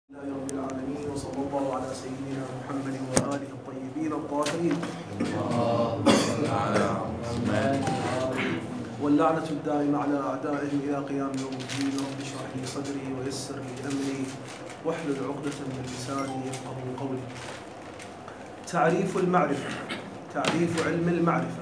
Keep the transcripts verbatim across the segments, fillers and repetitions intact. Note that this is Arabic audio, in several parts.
لله رب العالمين وصلى الله على سيدنا محمد وآله الطيبين الطاهرين. واللعنة الدائمة على أعدائهم إلى قيام يوم الدين. رب اشرح لي صدري ويسر لي أمري واحلل عقدة من لساني يفقهوا قولي. تعريف المعرفة، تعريف علم المعرفة.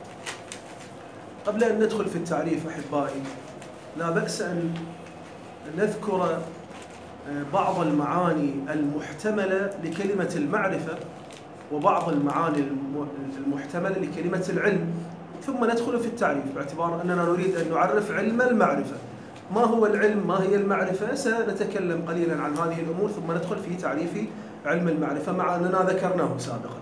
قبل أن ندخل في التعريف أحبائي، لا بأس أن نذكر بعض المعاني المحتملة لكلمة المعرفة وبعض المعاني المحتملة لكلمة العلم، ثم ندخل في التعريف، باعتبار أننا نريد أن نعرف علم المعرفة. ما هو العلم؟ ما هي المعرفة؟ سنتكلم قليلا عن هذه الأمور ثم ندخل في تعريف علم المعرفة، مع أننا ذكرناه سابقا.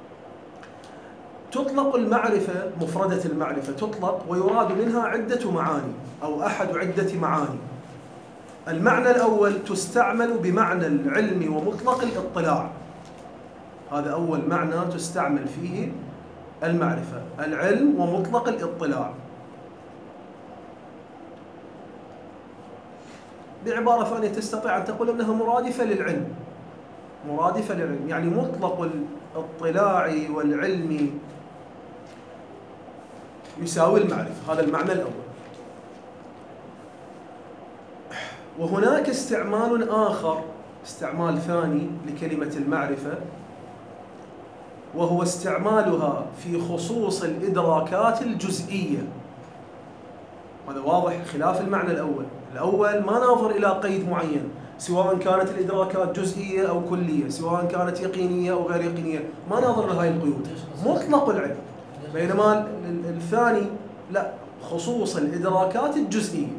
تطلق المعرفة، مفردة المعرفة تطلق ويراد منها عدة معاني أو أحد عدة معاني. المعنى الأول تستعمل بمعنى العلم ومطلق الاطلاع. هذا أول معنى تستعمل فيه المعرفة، العلم ومطلق الاطلاع. بعبارة ثانية تستطيع أن تقول أنها مرادفة للعلم، مرادفة للعلم، يعني مطلق الاطلاع والعلم يساوي المعرفة. هذا المعنى الأول. وهناك استعمال آخر، استعمال ثاني لكلمة المعرفة، وهو استعمالها في خصوص الإدراكات الجزئية. هذا واضح خلاف المعنى الأول. الأول ما ناظر إلى قيد معين، سواء كانت الإدراكات جزئية أو كلية، سواء كانت يقينية أو غير يقينية، ما ناظر لهذه القيود، مطلق العلم. بينما الثاني لا، خصوص الإدراكات الجزئية.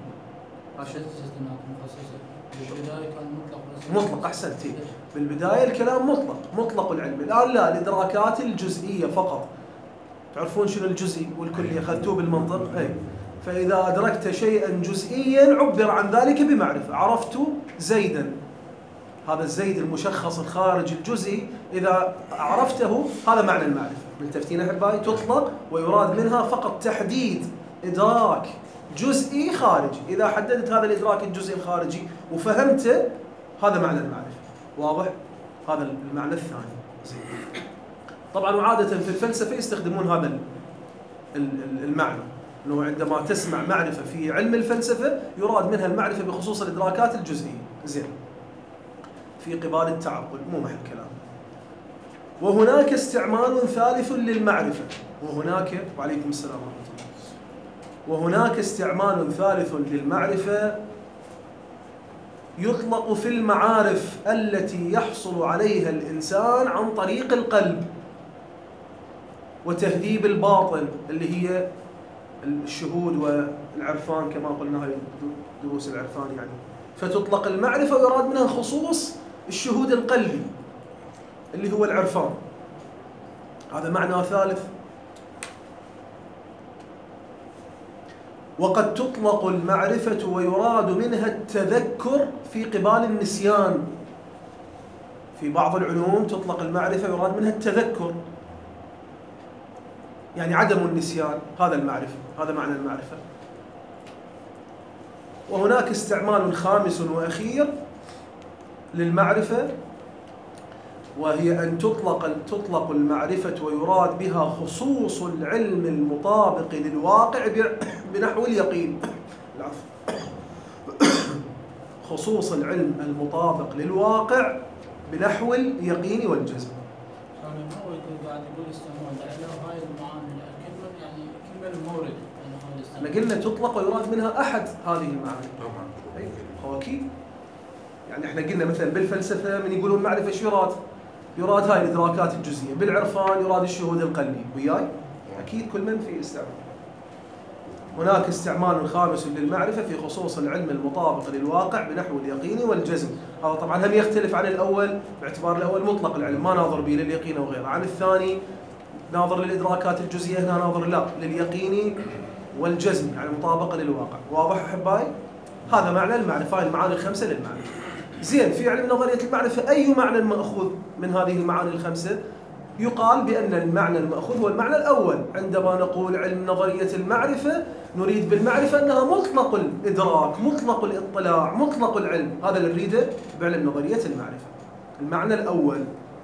مطلق، أحسنت. بالبداية الكلام مطلق، مطلق العلم. الآن لا، الإدراكات الجزئية فقط. تعرفون شنو الجزئي والكلي؟ أخذتوه بالمنطق. أي. فإذا أدركت شيئا جزئيا عبر عن ذلك بمعرفة. عرفت زيدا، هذا الزيد المشخص الخارج الجزئي، إذا عرفته هذا معنى المعرفة. ملتفتين أحبائي؟ تطلق ويراد منها فقط تحديد إدراك جزئي خارجي. إذا حددت هذا الإدراك الجزئي الخارجي وفهمته، هذا معنى المعرفة. واضح؟ هذا المعنى الثاني. طبعا وعادة في الفلسفة يستخدمون هذا المعنى، أنه عندما تسمع معرفة في علم الفلسفة يراد منها المعرفة بخصوص الإدراكات الجزئية. زين. في قبال التعقل، مو محل كلام. وهناك استعمال ثالث للمعرفة، وهناك وعليكم السلام ورحمة الله. وهناك استعمال ثالث للمعرفة يطلق في المعارف التي يحصل عليها الإنسان عن طريق القلب وتهذيب الباطن، اللي هي الشهود والعرفان كما قلنا، هاي دروس العرفان يعني. فتطلق المعرفة ويراد منها خصوص الشهود القلبي اللي هو العرفان. هذا معنى ثالث. وقد تطلق المعرفة ويراد منها التذكر في قبال النسيان. في بعض العلوم تطلق المعرفة ويراد منها التذكر، يعني عدم النسيان. هذا المعرفة، هذا معنى المعرفة. وهناك استعمال خامس وأخير للمعرفة، وهي أن تطلق تطلق المعرفة ويراد بها خصوص العلم المطابق للواقع بنحو اليقين. العفو. خصوص العلم المطابق للواقع بنحو اليقين والجزم. يعني هو قاعد يقول استعمال هاي المعاني، الكلمة يعني كلمة المورد. أنا قلنا تطلق ويراد منها أحد هذه المعاني. طبعا. هو أكيد. يعني إحنا قلنا مثلا بالفلسفة من يقولون معرفة إيش يراد؟ يراد هاي الإدراكات الجزئية. بالعرفان يراد الشهود القلبي. وياي؟ أكيد كل من في استعمال. هناك استعمال خامس للمعرفة في خصوص العلم المطابق للواقع بنحو اليقين والجزم. هذا طبعا هم يختلف عن الأول، باعتبار الأول مطلق العلم ما ناظر به لليقين أو غيره. عن الثاني ناظر للإدراكات الجزئية، هنا ناظر لا لليقين والجزم، يعني مطابقة للواقع. واضح أحبائي؟ هذا معنى المعرفة، هاي المعاني الخمسة للمعرفة. زين. في علم نظرية المعرفة أي معنى مأخوذ من هذه المعاني الخمسة؟ يقال بأن المعنى المأخوذ هو المعنى الأول. عندما نقول علم نظرية المعرفة نريد بالمعرفة أنها مطلق الإدراك، مطلق الاطلاع، مطلق العلم. هذا اللي نريده بعلم نظرية المعرفة. المعنى الأول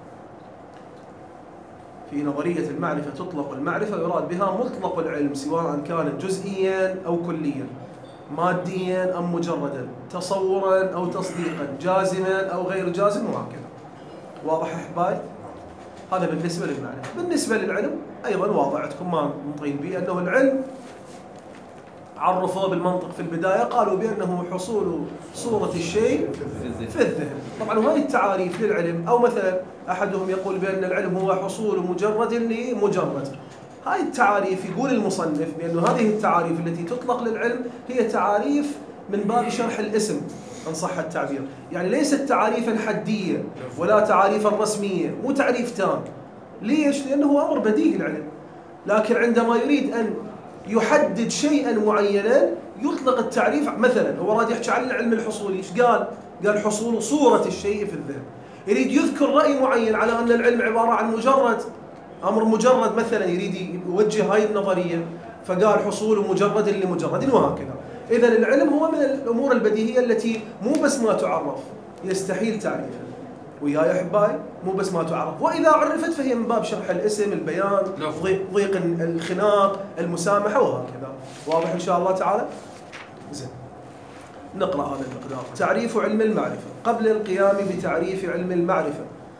في نظرية المعرفة، تطلق المعرفة يراد بها مطلق العلم، سواء كانت جزئيا أو كليا، ماديا أم مجردا، تصورا أو تصديقا، جازما أو غير جازم، وهكذا. واضح أحبائي؟ هذا بالنسبة للمعرفة. بالنسبة للعلم أيضا واضح عندكم ما مطين به، أنه العلم عرفوه بالمنطق في البداية، قالوا بأنه حصول صورة الشيء في الذهن. طبعا وهي التعاريف للعلم، أو مثلا أحدهم يقول بأن العلم هو حصول مجرد لمجرد. هاي التعاريف يقول المصنف بأن هذه التعاريف التي تطلق للعلم هي تعاريف من باب شرح الاسم إن صح التعبير، يعني ليست تعاريفا حدية ولا تعاريفا رسمية، مو تعريف تام. ليش؟ لأنه هو أمر بديهي العلم، لكن عندما يريد أن يحدد شيئا معينا يطلق التعريف. مثلا هو راد يحكي عن العلم الحصولي، ايش قال؟ قال حصول صورة الشيء في الذهن. يريد يذكر رأي معين على أن العلم عبارة عن مجرد أمر مجرد، مثلا يريد يوجه هاي النظرية فقال حصول مجرد لمجرد، وهكذا. إذن العلم هو من الأمور البديهية التي مو بس ما تعرف، يستحيل تعريفها. وياي أحبائي؟ مو بس ما تعرف، وإذا عرفت فهي من باب شرح الاسم، البيان، ضيق الخناق، المسامحة، وهكذا. واضح إن شاء الله تعالى؟ زين. نقرأ هذا المقدار. تعريف علم المعرفة. قبل القيام بتعريف علم المعرفة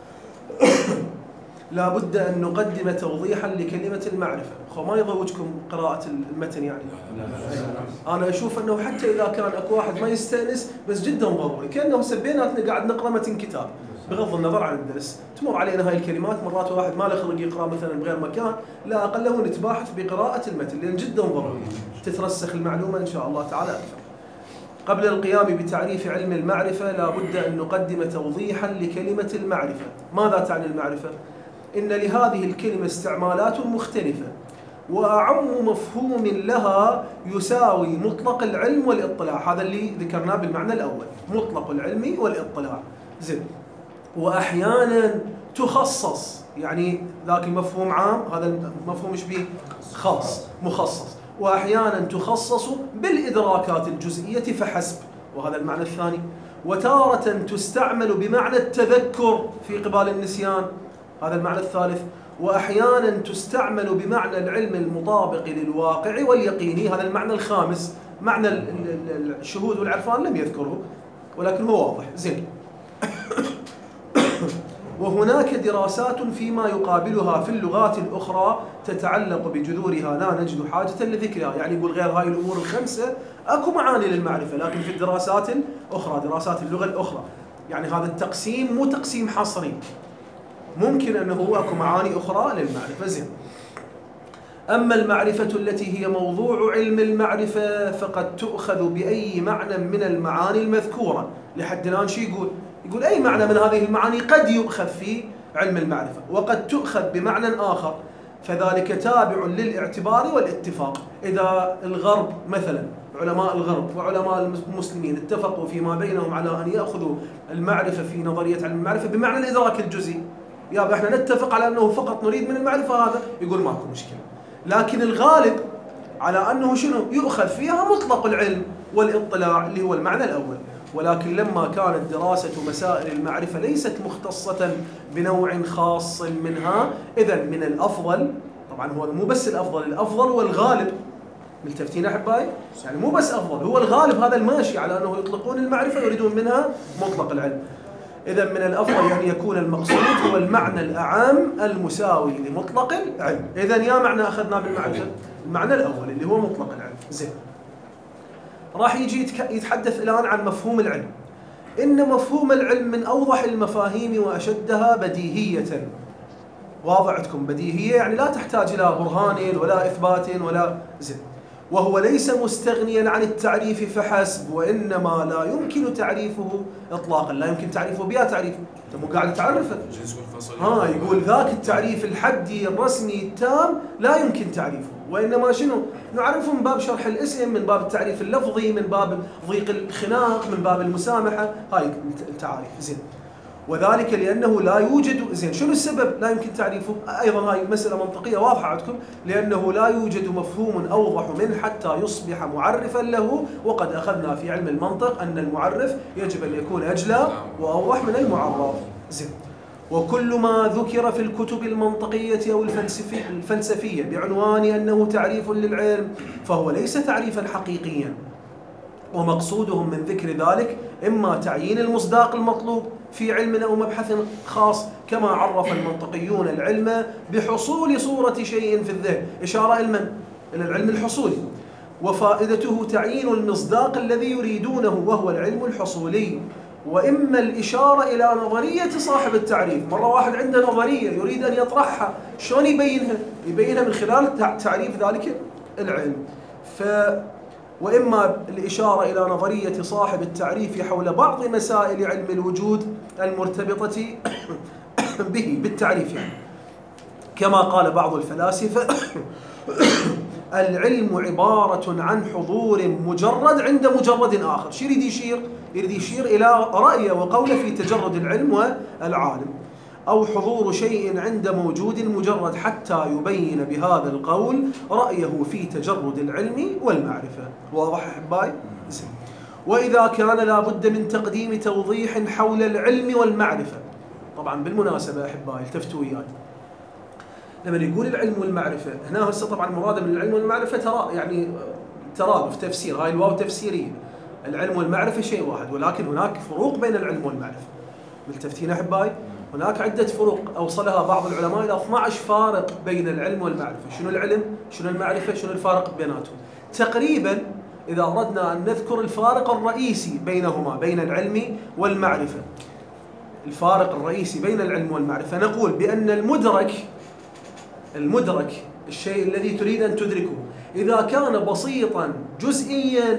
لا بد أن نقدم توضيحا لكلمة المعرفة. خو ما يضوجكم قراءة المتن يعني. أنا أشوف أنه حتى إذا كان أكو واحد ما يستأنس بس جدا ضروري، كأنه سبيناتنا قاعد نقرأ متن كتاب بغض النظر عن الدرس. تمر علينا هاي الكلمات مرات واحد ما له خلق يقرأ مثلا بغير مكان، لا أقله نتباحث بقراءة المتن لأن جدا ضروري تترسخ المعلومة إن شاء الله تعالى أكثر. قبل القيام بتعريف علم المعرفة لا بد أن نقدم توضيحا لكلمة المعرفة. ماذا تعني المعرفة؟ إن لهذه الكلمة استعمالات مختلفة، وأعم مفهوم لها يساوي مطلق العلم والاطلاع. هذا اللي ذكرناه بالمعنى الأول، مطلق العلم والاطلاع. زين. وأحيانا تخصص، يعني ذاك المفهوم عام، هذا المفهوم ايش بيه؟ خاص، مخصص. وأحيانا تخصص بالإدراكات الجزئية فحسب، وهذا المعنى الثاني. وتارة تستعمل بمعنى التذكر في قبال النسيان، هذا المعنى الثالث. وأحيانا تستعمل بمعنى العلم المطابق للواقع واليقيني، هذا المعنى الخامس. معنى الشهود والعرفان لم يذكره ولكن هو واضح. زين. وهناك دراسات فيما يقابلها في اللغات الأخرى تتعلق بجذورها لا نجد حاجة لذكرها، يعني يقول غير هاي الأمور الخمسة أكو معاني للمعرفة، لكن في الدراسات الأخرى، دراسات اللغة الأخرى، يعني هذا التقسيم مو تقسيم حصري، ممكن أنه أكو معاني أخرى للمعرفة. زين. أما المعرفة التي هي موضوع علم المعرفة فقد تؤخذ بأي معنى من المعاني المذكورة. لحد الآن شو يقول؟ يقول أي معنى من هذه المعاني قد يؤخذ في علم المعرفة، وقد تؤخذ بمعنى آخر، فذلك تابع للاعتبار والاتفاق. إذا الغرب مثلا، علماء الغرب وعلماء المسلمين اتفقوا فيما بينهم على أن يأخذوا المعرفة في نظرية علم المعرفة بمعنى الإدراك الجزئي، يا احنا نتفق على أنه فقط نريد من المعرفة هذا، يقول ماكو مشكلة. لكن الغالب على أنه شنو؟ يؤخذ فيها مطلق العلم والاطلاع اللي هو المعنى الأول. ولكن لما كانت دراسة مسائل المعرفة ليست مختصة بنوع خاص منها، إذن من الأفضل، طبعا هو مو بس الأفضل، الأفضل والغالب، ملتفتين أحبائي؟ يعني مو بس أفضل، هو الغالب، هذا الماشي على أنه يطلقون المعرفة يريدون منها مطلق العلم. إذن من الأفضل أن يكون المقصود هو المعنى الأعام المساوي لمطلق العلم. إذن يا معنى أخذنا بالمعرفة؟ المعنى الأول اللي هو مطلق العلم. زين. راح يجي يتحدث الآن عن مفهوم العلم. إن مفهوم العلم من أوضح المفاهيم وأشدها بديهية. واضح عندكم بديهية يعني لا تحتاج إلى برهان ولا إثبات ولا زين. وهو ليس مستغنيا عن التعريف فحسب، وإنما لا يمكن تعريفه إطلاقا، لا يمكن تعريفه بها تعريف، أنت مو قاعد تعرفه. ها يقول ذاك التعريف الحدي الرسمي التام لا يمكن تعريفه، وإنما شنو؟ نعرفه من باب شرح الاسم، من باب التعريف اللفظي، من باب ضيق الخناق، من باب المسامحة، هاي التعاريف. زين. وذلك لأنه لا يوجد. زين، شنو السبب لا يمكن تعريفه؟ أيضا هاي مسألة منطقية واضحة عندكم، لأنه لا يوجد مفهوم أوضح منه حتى يصبح معرفا له، وقد أخذنا في علم المنطق أن المعرف يجب أن يكون أجلى وأوضح من المعرف. زين، وكل ما ذكر في الكتب المنطقية أو الفلسفية بعنوان أنه تعريف للعلم فهو ليس تعريفا حقيقيا، ومقصودهم من ذكر ذلك إما تعيين المصداق المطلوب في علم أو مبحث خاص، كما عرف المنطقيون العلم بحصول صورة شيء في الذهن، إشارة إلى إلى العلم الحصولي، وفائدته تعيين المصداق الذي يريدونه وهو العلم الحصولي، وإما الإشارة إلى نظرية صاحب التعريف. مرة واحد عنده نظرية يريد أن يطرحها، شلون يبينها؟ يبينها من خلال تعريف ذلك العلم. ف وإما الإشارة إلى نظرية صاحب التعريف حول بعض مسائل علم الوجود المرتبطة به بالتعريف، يعني كما قال بعض الفلاسفة العلم عبارة عن حضور مجرد عند مجرد آخر. شو يريد يشير؟ يريد يشير إلى رأيه وقوله في تجرد العلم والعالم، أو حضور شيء عند موجود مجرد حتى يبين بهذا القول رأيه في تجرد العلم والمعرفة. واضح أحبائي؟ وإذا كان لا بد من تقديم توضيح حول العلم والمعرفة. طبعا بالمناسبة أحبائي التفتوا وياي، لما يقول العلم والمعرفة هنا هسه طبعا مراده من العلم والمعرفة ترى يعني ترادف تفسير، هاي الواو تفسيرية. العلم والمعرفة شيء واحد، ولكن هناك فروق بين العلم والمعرفة. ملتفتين أحبائي؟ هناك عدة فروق أوصلها بعض العلماء إلى اثني عشر فارق بين العلم والمعرفة. شنو العلم؟ شنو المعرفة؟ شنو الفارق بيناتهم؟ تقريبا إذا أردنا أن نذكر الفارق الرئيسي بينهما بين العلم والمعرفة، الفارق الرئيسي بين العلم والمعرفة، نقول بأن المدرك المدرك الشيء الذي تريد أن تدركه إذا كان بسيطا جزئيا،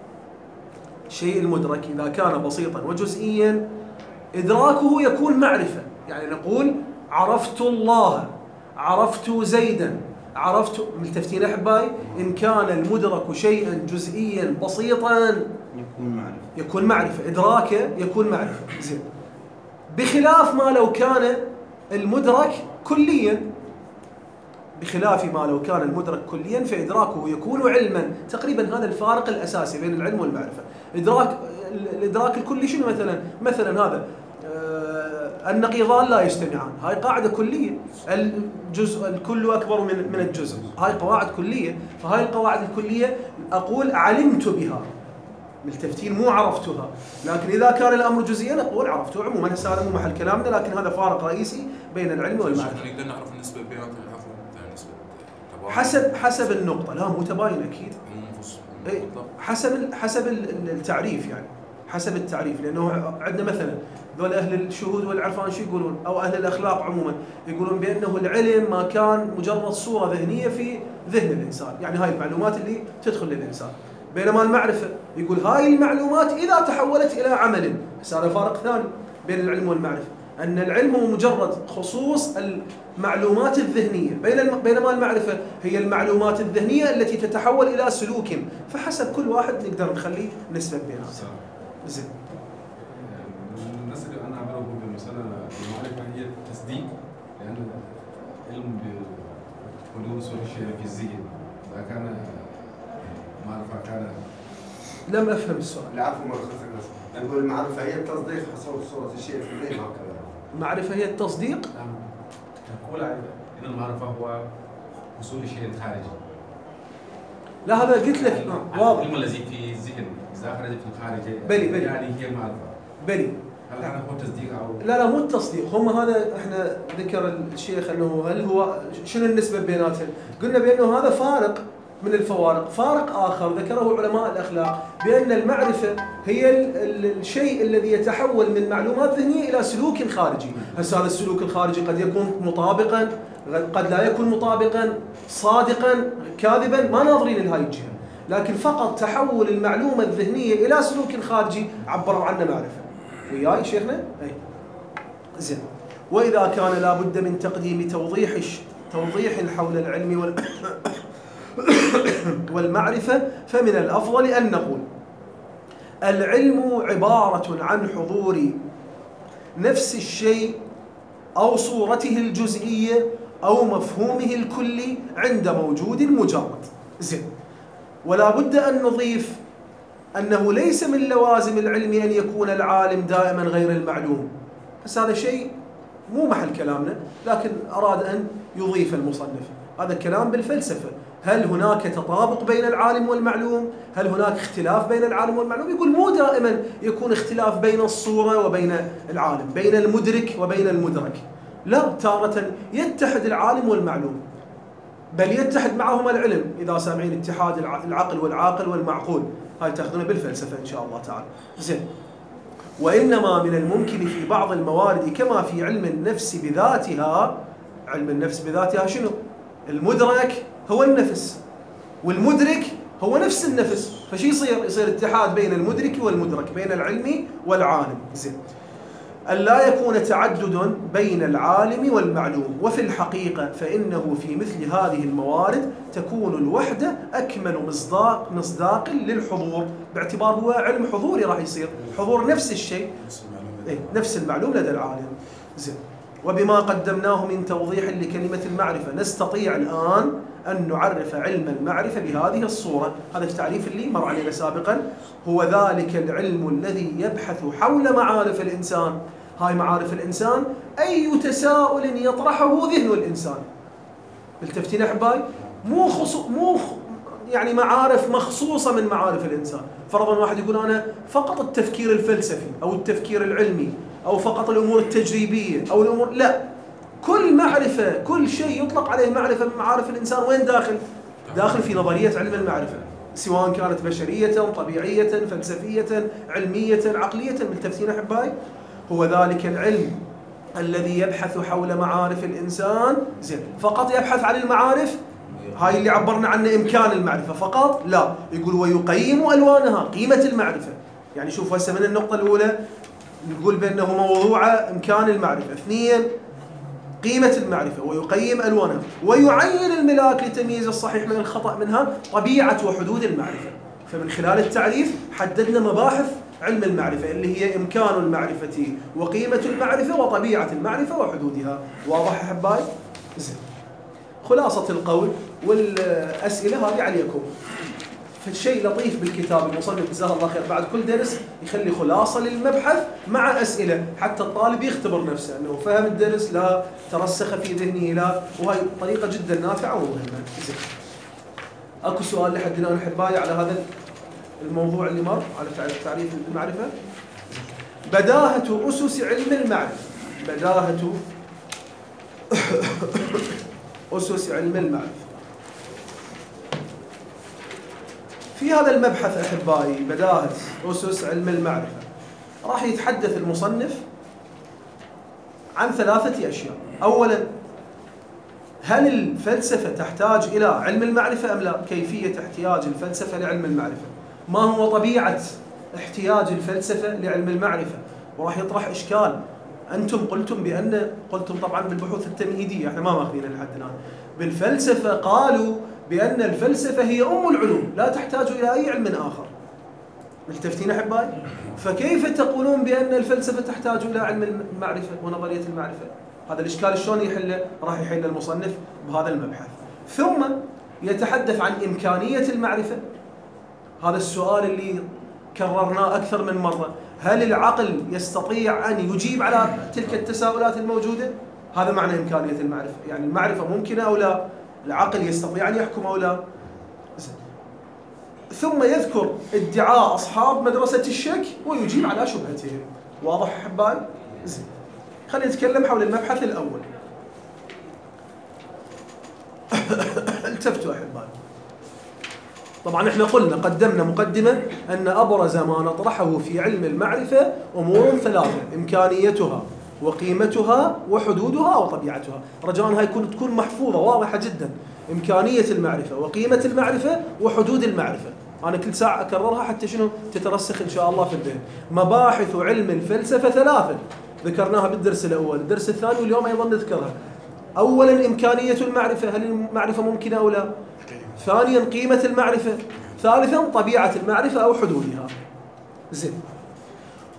الشيء المدرك إذا كان بسيطا وجزئيا إدراكه يكون معرفة. يعني نقول عرفت الله، عرفت زيدا، عرفت. ملتفتين أحبائي؟ إن كان المدرك شيئا جزئيا بسيطا يكون معرفة، يكون معرفة، إدراكه يكون معرفة. زين، بخلاف ما لو كان المدرك كليا، بخلاف ما لو كان المدرك كليا فإدراكه يكون علما. تقريبا هذا الفارق الأساسي بين العلم والمعرفة. إدراك الإدراك الكلي شنو مثلا؟ مثلا هذا آه النقيضان لا يجتمعان، هاي قاعدة كلية. الجزء الكل أكبر من من الجزء، هاي قواعد كلية. فهاي القواعد الكلية أقول علمت بها، ملتفتين مو عرفتها. لكن إذا كان الأمر جزئيا أقول عرفته عموما. هسه هذا مو محل كلامنا، لكن هذا فارق رئيسي بين العلم والمعرفة. نقدر نعرف النسبة بيناتهم نسبة حسب حسب النقطة، لا مو تباين أكيد. إيه حسب حسب التعريف، يعني حسب التعريف. لأنه عندنا مثلا ذول أهل الشهود والعرفان شو يقولون، أو أهل الأخلاق عموما، يقولون بأنه العلم ما كان مجرد صورة ذهنية في ذهن الإنسان، يعني هاي المعلومات اللي تدخل للإنسان. بينما المعرفة يقول هاي المعلومات إذا تحولت إلى عمل. بس هذا فارق ثاني بين العلم والمعرفة، أن العلم هو مجرد خصوص المعلومات الذهنية، بينما المعرفة هي المعلومات الذهنية التي تتحول إلى سلوك. فحسب كل واحد نقدر نخليه نسبة بيناتهم. زين. الناس اللي أنا عمال أقول بالمسألة المعرفة هي التصديق، لأن علم بحلول صور الشيء في الذهن، إذا كان معرفة كان. لم أفهم السؤال. لا عفوا مرة خلصنا. نقول المعرفة هي التصديق حصول صورة الشيء في الذهن هكذا. معرفة هي التصديق؟ نعم. نقول إن المعرفة هو حصول الشيء الخارجي. لا هذا قلت لك واضح. العلم الذي في الذهن إذا خرج في الخارج بلي بلي يعني هي المعرفة. بلي. هل هذا هو التصديق أو؟ لا لا مو التصديق، هم هذا احنا ذكر الشيخ انه هل هو شنو النسبة بيناتهم؟ قلنا بأنه هذا فارق من الفوارق. فارق آخر ذكره علماء الأخلاق بأن المعرفة هي الشيء الذي يتحول من معلومات ذهنية إلى سلوك خارجي. هسه هذا السلوك الخارجي قد يكون مطابقا، قد لا يكون مطابقا، صادقا، كاذبا، ما ناظرين لهاي الجهة. لكن فقط تحول المعلومة الذهنية إلى سلوك خارجي عبروا عنه معرفة. وياي شيخنا؟ أي. زين. وإذا كان لا بد من تقديم توضيح توضيح حول العلم وال والمعرفة فمن الأفضل أن نقول العلم عبارة عن حضور نفس الشيء أو صورته الجزئية أو مفهومه الكلي عند موجود مجرد. زين. ولا بد أن نضيف أنه ليس من لوازم العلم أن يكون العالم دائما غير المعلوم. بس هذا شيء مو محل كلامنا، لكن أراد أن يضيف المصنف. هذا الكلام بالفلسفة. هل هناك تطابق بين العالم والمعلوم؟ هل هناك اختلاف بين العالم والمعلوم؟ يقول مو دائما يكون اختلاف بين الصورة وبين العالم، بين المدرك وبين المدرك. لا، تارة يتحد العالم والمعلوم، بل يتحد معهما العلم. إذا سامعين اتحاد العقل والعاقل والمعقول، هاي تاخذونه بالفلسفة إن شاء الله تعالى. زين. وإنما من الممكن في بعض الموارد كما في علم النفس بذاتها. علم النفس بذاتها شنو؟ المدرك هو النفس، والمدرك هو نفس النفس، فشي يصير؟ يصير اتحاد بين المدرك والمدرك، بين العلم والعالم. زين. أن لا يكون تعدد بين العالم والمعلوم. وفي الحقيقة فإنه في مثل هذه الموارد تكون الوحدة أكمل مصداق مصداق للحضور، باعتبار هو علم حضوري راح يصير حضور نفس الشيء، إيه نفس المعلوم لدى العالم. زين. وبما قدمناه من توضيح لكلمة المعرفة نستطيع الآن أن نعرف علم المعرفة بهذه الصورة. هذا التعريف اللي مر علينا سابقا. هو ذلك العلم الذي يبحث حول معارف الإنسان. هاي معارف الإنسان أي تساؤل يطرحه ذهن الإنسان. التفتين أحباي، مو خصو مو يعني معارف مخصوصة من معارف الإنسان. فرضا واحد يقول أنا فقط التفكير الفلسفي أو التفكير العلمي أو فقط الأمور التجريبية أو الأمور، لا، كل معرفة، كل شيء يطلق عليه معرفة من معارف الإنسان وين داخل؟ داخل في نظرية علم المعرفة، سواء كانت بشرية، طبيعية، فلسفية، علمية، عقلية. بالتفسير أحبائي، هو ذلك العلم الذي يبحث حول معارف الإنسان. زين. فقط يبحث عن المعارف، هاي اللي عبرنا عنه إمكان المعرفة فقط؟ لا، يقول ويقيم ألوانها، قيمة المعرفة. يعني شوف هسه من النقطة الأولى نقول بأنه موضوع إمكان المعرفة، اثنين قيمة المعرفة، ويقيم ألوانها، ويعين الملاك لتمييز الصحيح من الخطأ منها، طبيعة وحدود المعرفة. فمن خلال التعريف حددنا مباحث علم المعرفة اللي هي إمكان المعرفة وقيمة المعرفة وطبيعة المعرفة وحدودها. واضح أحبائي؟ زين. خلاصة القول والأسئلة هذه عليكم. فالشيء لطيف بالكتاب المصنف جزاه الله خير، بعد كل درس يخلي خلاصة للمبحث مع أسئلة، حتى الطالب يختبر نفسه أنه فهم الدرس، لا ترسخ في ذهنه، لا. وهي طريقة جدا نافعة ومهمة. زين. أكو سؤال لحد الآن أحبائي على هذا الموضوع اللي مر على تعريف المعرفة؟ بداهة أسس علم المعرفة. بداهة أسس علم المعرفة. في هذا المبحث أحبائي بداهة أسس علم المعرفة راح يتحدث المصنف عن ثلاثة أشياء. أولا، هل الفلسفة تحتاج إلى علم المعرفة أم لا؟ كيفية احتياج الفلسفة لعلم المعرفة. ما هو طبيعة احتياج الفلسفة لعلم المعرفة؟ وراح يطرح إشكال. أنتم قلتم بأن قلتم طبعا بالبحوث التمهيدية، احنا ما ماخذينها لحد الآن. بالفلسفة قالوا بأن الفلسفة هي أم العلوم، لا تحتاج إلى أي علم آخر. ملتفتين أحبائي؟ فكيف تقولون بأن الفلسفة تحتاج إلى علم المعرفة ونظرية المعرفة؟ هذا الإشكال شلون يحله؟ راح يحل المصنف بهذا المبحث. ثم يتحدث عن إمكانية المعرفة. هذا السؤال اللي كررناه أكثر من مرة، هل العقل يستطيع أن يجيب على تلك التساؤلات الموجودة؟ هذا معنى إمكانية المعرفة، يعني المعرفة ممكنة أو لا؟ العقل يستطيع أن يحكم أو لا؟ ثم يذكر ادعاء أصحاب مدرسة الشك ويجيب على شبهتهم. واضح أحبائي؟ زين. خلينا نتكلم حول المبحث الأول. التفتوا أحبائي. طبعا احنا قلنا قدمنا مقدمة أن أبرز ما نطرحه في علم المعرفة أمور ثلاثة: إمكانيتها وقيمتها وحدودها وطبيعتها. رجاء هاي تكون محفوظة واضحة جدا. إمكانية المعرفة وقيمة المعرفة وحدود المعرفة. أنا كل ساعة أكررها حتى شنو تترسخ إن شاء الله في الذهن. مباحث علم الفلسفة ثلاثة ذكرناها بالدرس الأول، الدرس الثاني واليوم أيضا نذكرها. أولا إمكانية المعرفة، هل المعرفة ممكنة أو لا؟ ثانيا قيمة المعرفة. ثالثا طبيعة المعرفة أو حدودها. زين.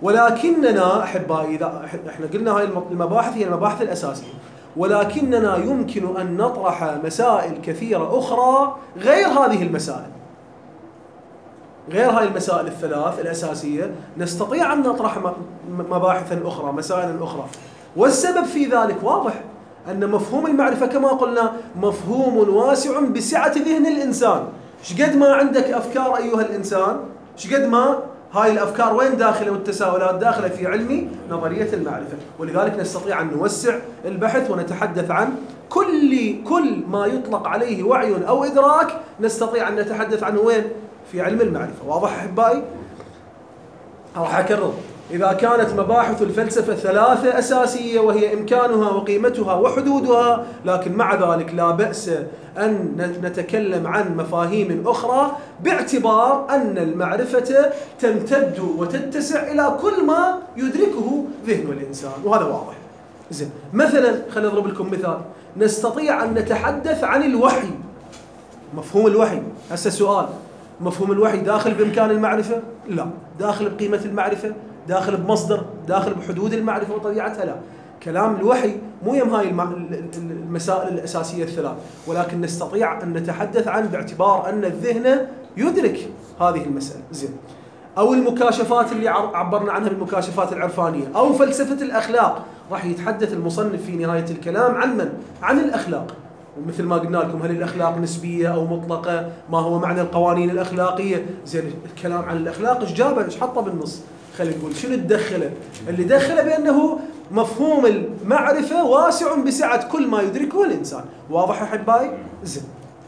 ولكننا أحبائي إذا إحنا قلنا هاي المباحث هي المباحث الأساسية، ولكننا يمكن أن نطرح مسائل كثيرة أخرى غير هذه المسائل، غير هاي المسائل الثلاث الأساسية، نستطيع أن نطرح مباحثا أخرى، مسائل أخرى. والسبب في ذلك واضح، أن مفهوم المعرفة كما قلنا مفهوم واسع بسعة ذهن الإنسان. شقد ما عندك أفكار أيها الإنسان، شقد ما هاي الأفكار وين داخلة والتساؤلات داخلة في علم نظرية المعرفة. ولذلك نستطيع أن نوسع البحث ونتحدث عن كل كل ما يطلق عليه وعي أو إدراك، نستطيع أن نتحدث عنه وين؟ في علم المعرفة. واضح أحبائي؟ راح أكرر، إذا كانت مباحث الفلسفة ثلاثة أساسية وهي إمكانها وقيمتها وحدودها، لكن مع ذلك لا بأس أن نتكلم عن مفاهيم أخرى باعتبار أن المعرفة تمتد وتتسع إلى كل ما يدركه ذهن الإنسان، وهذا واضح. زين، مثلا خلينا نضرب لكم مثال، نستطيع أن نتحدث عن الوحي، مفهوم الوحي. هسه سؤال، مفهوم الوحي داخل بإمكان المعرفة؟ لا. داخل بقيمة المعرفة؟ داخل بمصدر؟ داخل بحدود المعرفة وطبيعتها؟ لا. كلام الوحي مو يم هاي المسائل الأساسية الثلاث، ولكن نستطيع أن نتحدث عن باعتبار أن الذهن يدرك هذه المسألة. زين، أو المكاشفات اللي عبرنا عنها بالمكاشفات العرفانية، أو فلسفة الأخلاق. راح يتحدث المصنف في نهاية الكلام عن من؟ عن الأخلاق. ومثل ما قلنا لكم، هل الأخلاق نسبية أو مطلقة؟ ما هو معنى القوانين الأخلاقية؟ زين، الكلام عن الأخلاق إيش جابه؟ إيش حطه بالنص؟ خلينا نقول شنو تدخله؟ اللي دخله بأنه مفهوم المعرفة واسع بسعة كل ما يدركه الإنسان. واضح أحبائي؟ زين،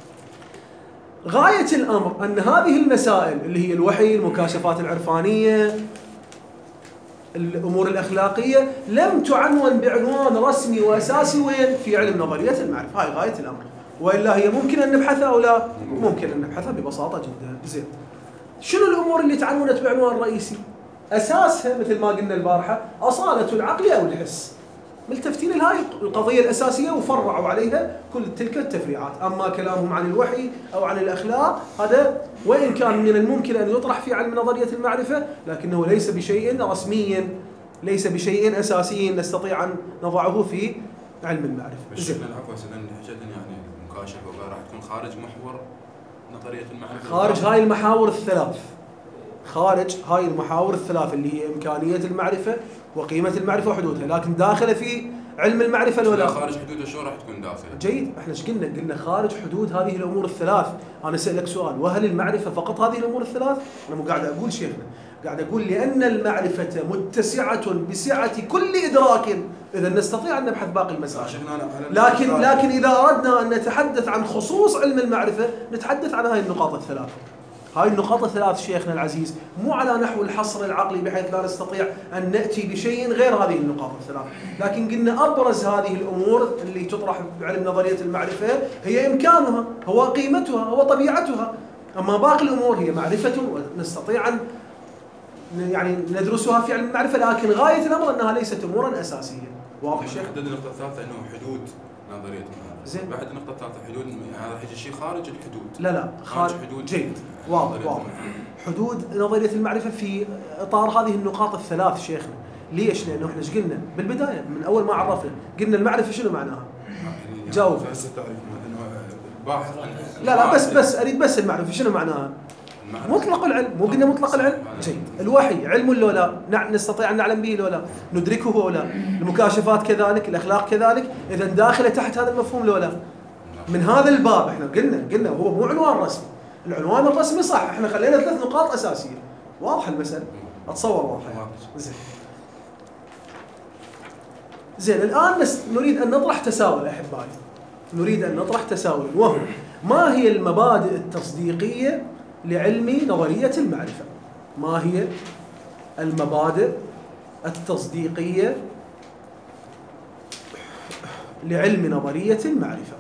غاية الأمر أن هذه المسائل اللي هي الوحي، المكاشفات العرفانية، الأمور الأخلاقية، لم تعنون بعنوان رسمي وأساسي وين؟ في علم نظرية المعرفة. هاي غاية الأمر، وإلا هي ممكن أن نبحثها أو لا؟ ممكن أن نبحثها ببساطة جدا. زين، شنو الأمور اللي تعنونت بعنوان رئيسي؟ أساسها مثل ما قلنا البارحة أصالة العقل أو الحس. ملتفتين لهاي القضية الأساسية وفرعوا عليها كل تلك التفريعات. أما كلامهم عن الوحي أو عن الأخلاق، هذا وإن كان من الممكن أن يطرح في علم نظرية المعرفة، لكنه ليس بشيء رسمي، ليس بشيء أساسي نستطيع أن نضعه في علم المعرفة. بالشكل العفو سنن حجة يعني المكاشفة راح تكون خارج محور نظرية المعرفة، خارج هاي المحاور الثلاث، خارج هاي المحاور الثلاث اللي هي إمكانية المعرفة وقيمة المعرفة وحدودها، لكن داخلة في علم المعرفة ولا خارج حدودها؟ شو راح تكون داخلة؟ جيد، احنا ايش قلنا؟ قلنا خارج حدود هذه الأمور الثلاث. أنا أسألك سؤال، وهل المعرفة فقط هذه الأمور الثلاث؟ أنا مو قاعد أقول شيخنا، قاعد أقول لأن المعرفة متسعة بسعة كل إدراك، إذا نستطيع أن نبحث باقي المسائل. لكن لكن إذا أردنا أن نتحدث عن خصوص علم المعرفة، نتحدث عن هذه النقاط الثلاث. هاي النقاط الثلاث شيخنا العزيز مو على نحو الحصر العقلي بحيث لا نستطيع أن نأتي بشيء غير هذه النقاط الثلاث، لكن قلنا أبرز هذه الأمور اللي تطرح بعلم نظرية المعرفة هي إمكانها، هو قيمتها، هو طبيعتها. أما باقي الأمور هي معرفة ونستطيع أن يعني ندرسها في علم المعرفة، لكن غاية الأمر أنها ليست أمورا أساسية. واضح شيخ؟ حددنا النقطة الثالثة أنه حدود نظرية المعرفة. زين، بعد النقطة الثالثة حدود، هذا حيجي شيء خارج الحدود. لا لا خارج حدود. جيد، واضح واضح. حدود نظرية المعرفة في إطار هذه النقاط الثلاث شيخنا. ليش؟ لأنه إحنا إيش قلنا بالبداية من أول ما عرفنا؟ قلنا المعرفة شنو معناها؟ يعني جاوب. الباحث. لا لا بس بس أريد بس المعرفة شنو معناها؟ مطلق العلم، مو قلنا مطلق العلم؟ جيد. الوحي علم ولا لا؟ نعم، نستطيع أن نعلم به ولا لا؟ ندركه ولا لا؟ المكاشفات كذلك، الأخلاق كذلك، إذا داخلة تحت هذا المفهوم ولا لا؟ من هذا الباب احنا قلنا قلنا هو مو عنوان رسمي، العنوان الرسمي صح، احنا خلينا ثلاث نقاط أساسية. واضح المسألة؟ أتصور واضح. زين. زين، الآن نريد أن نطرح تساؤل أحبائي. نريد أن نطرح تساؤل، وهو ما هي المبادئ التصديقية لعلم نظرية المعرفة؟ ما هي المبادئ التصديقية لعلم نظرية المعرفة؟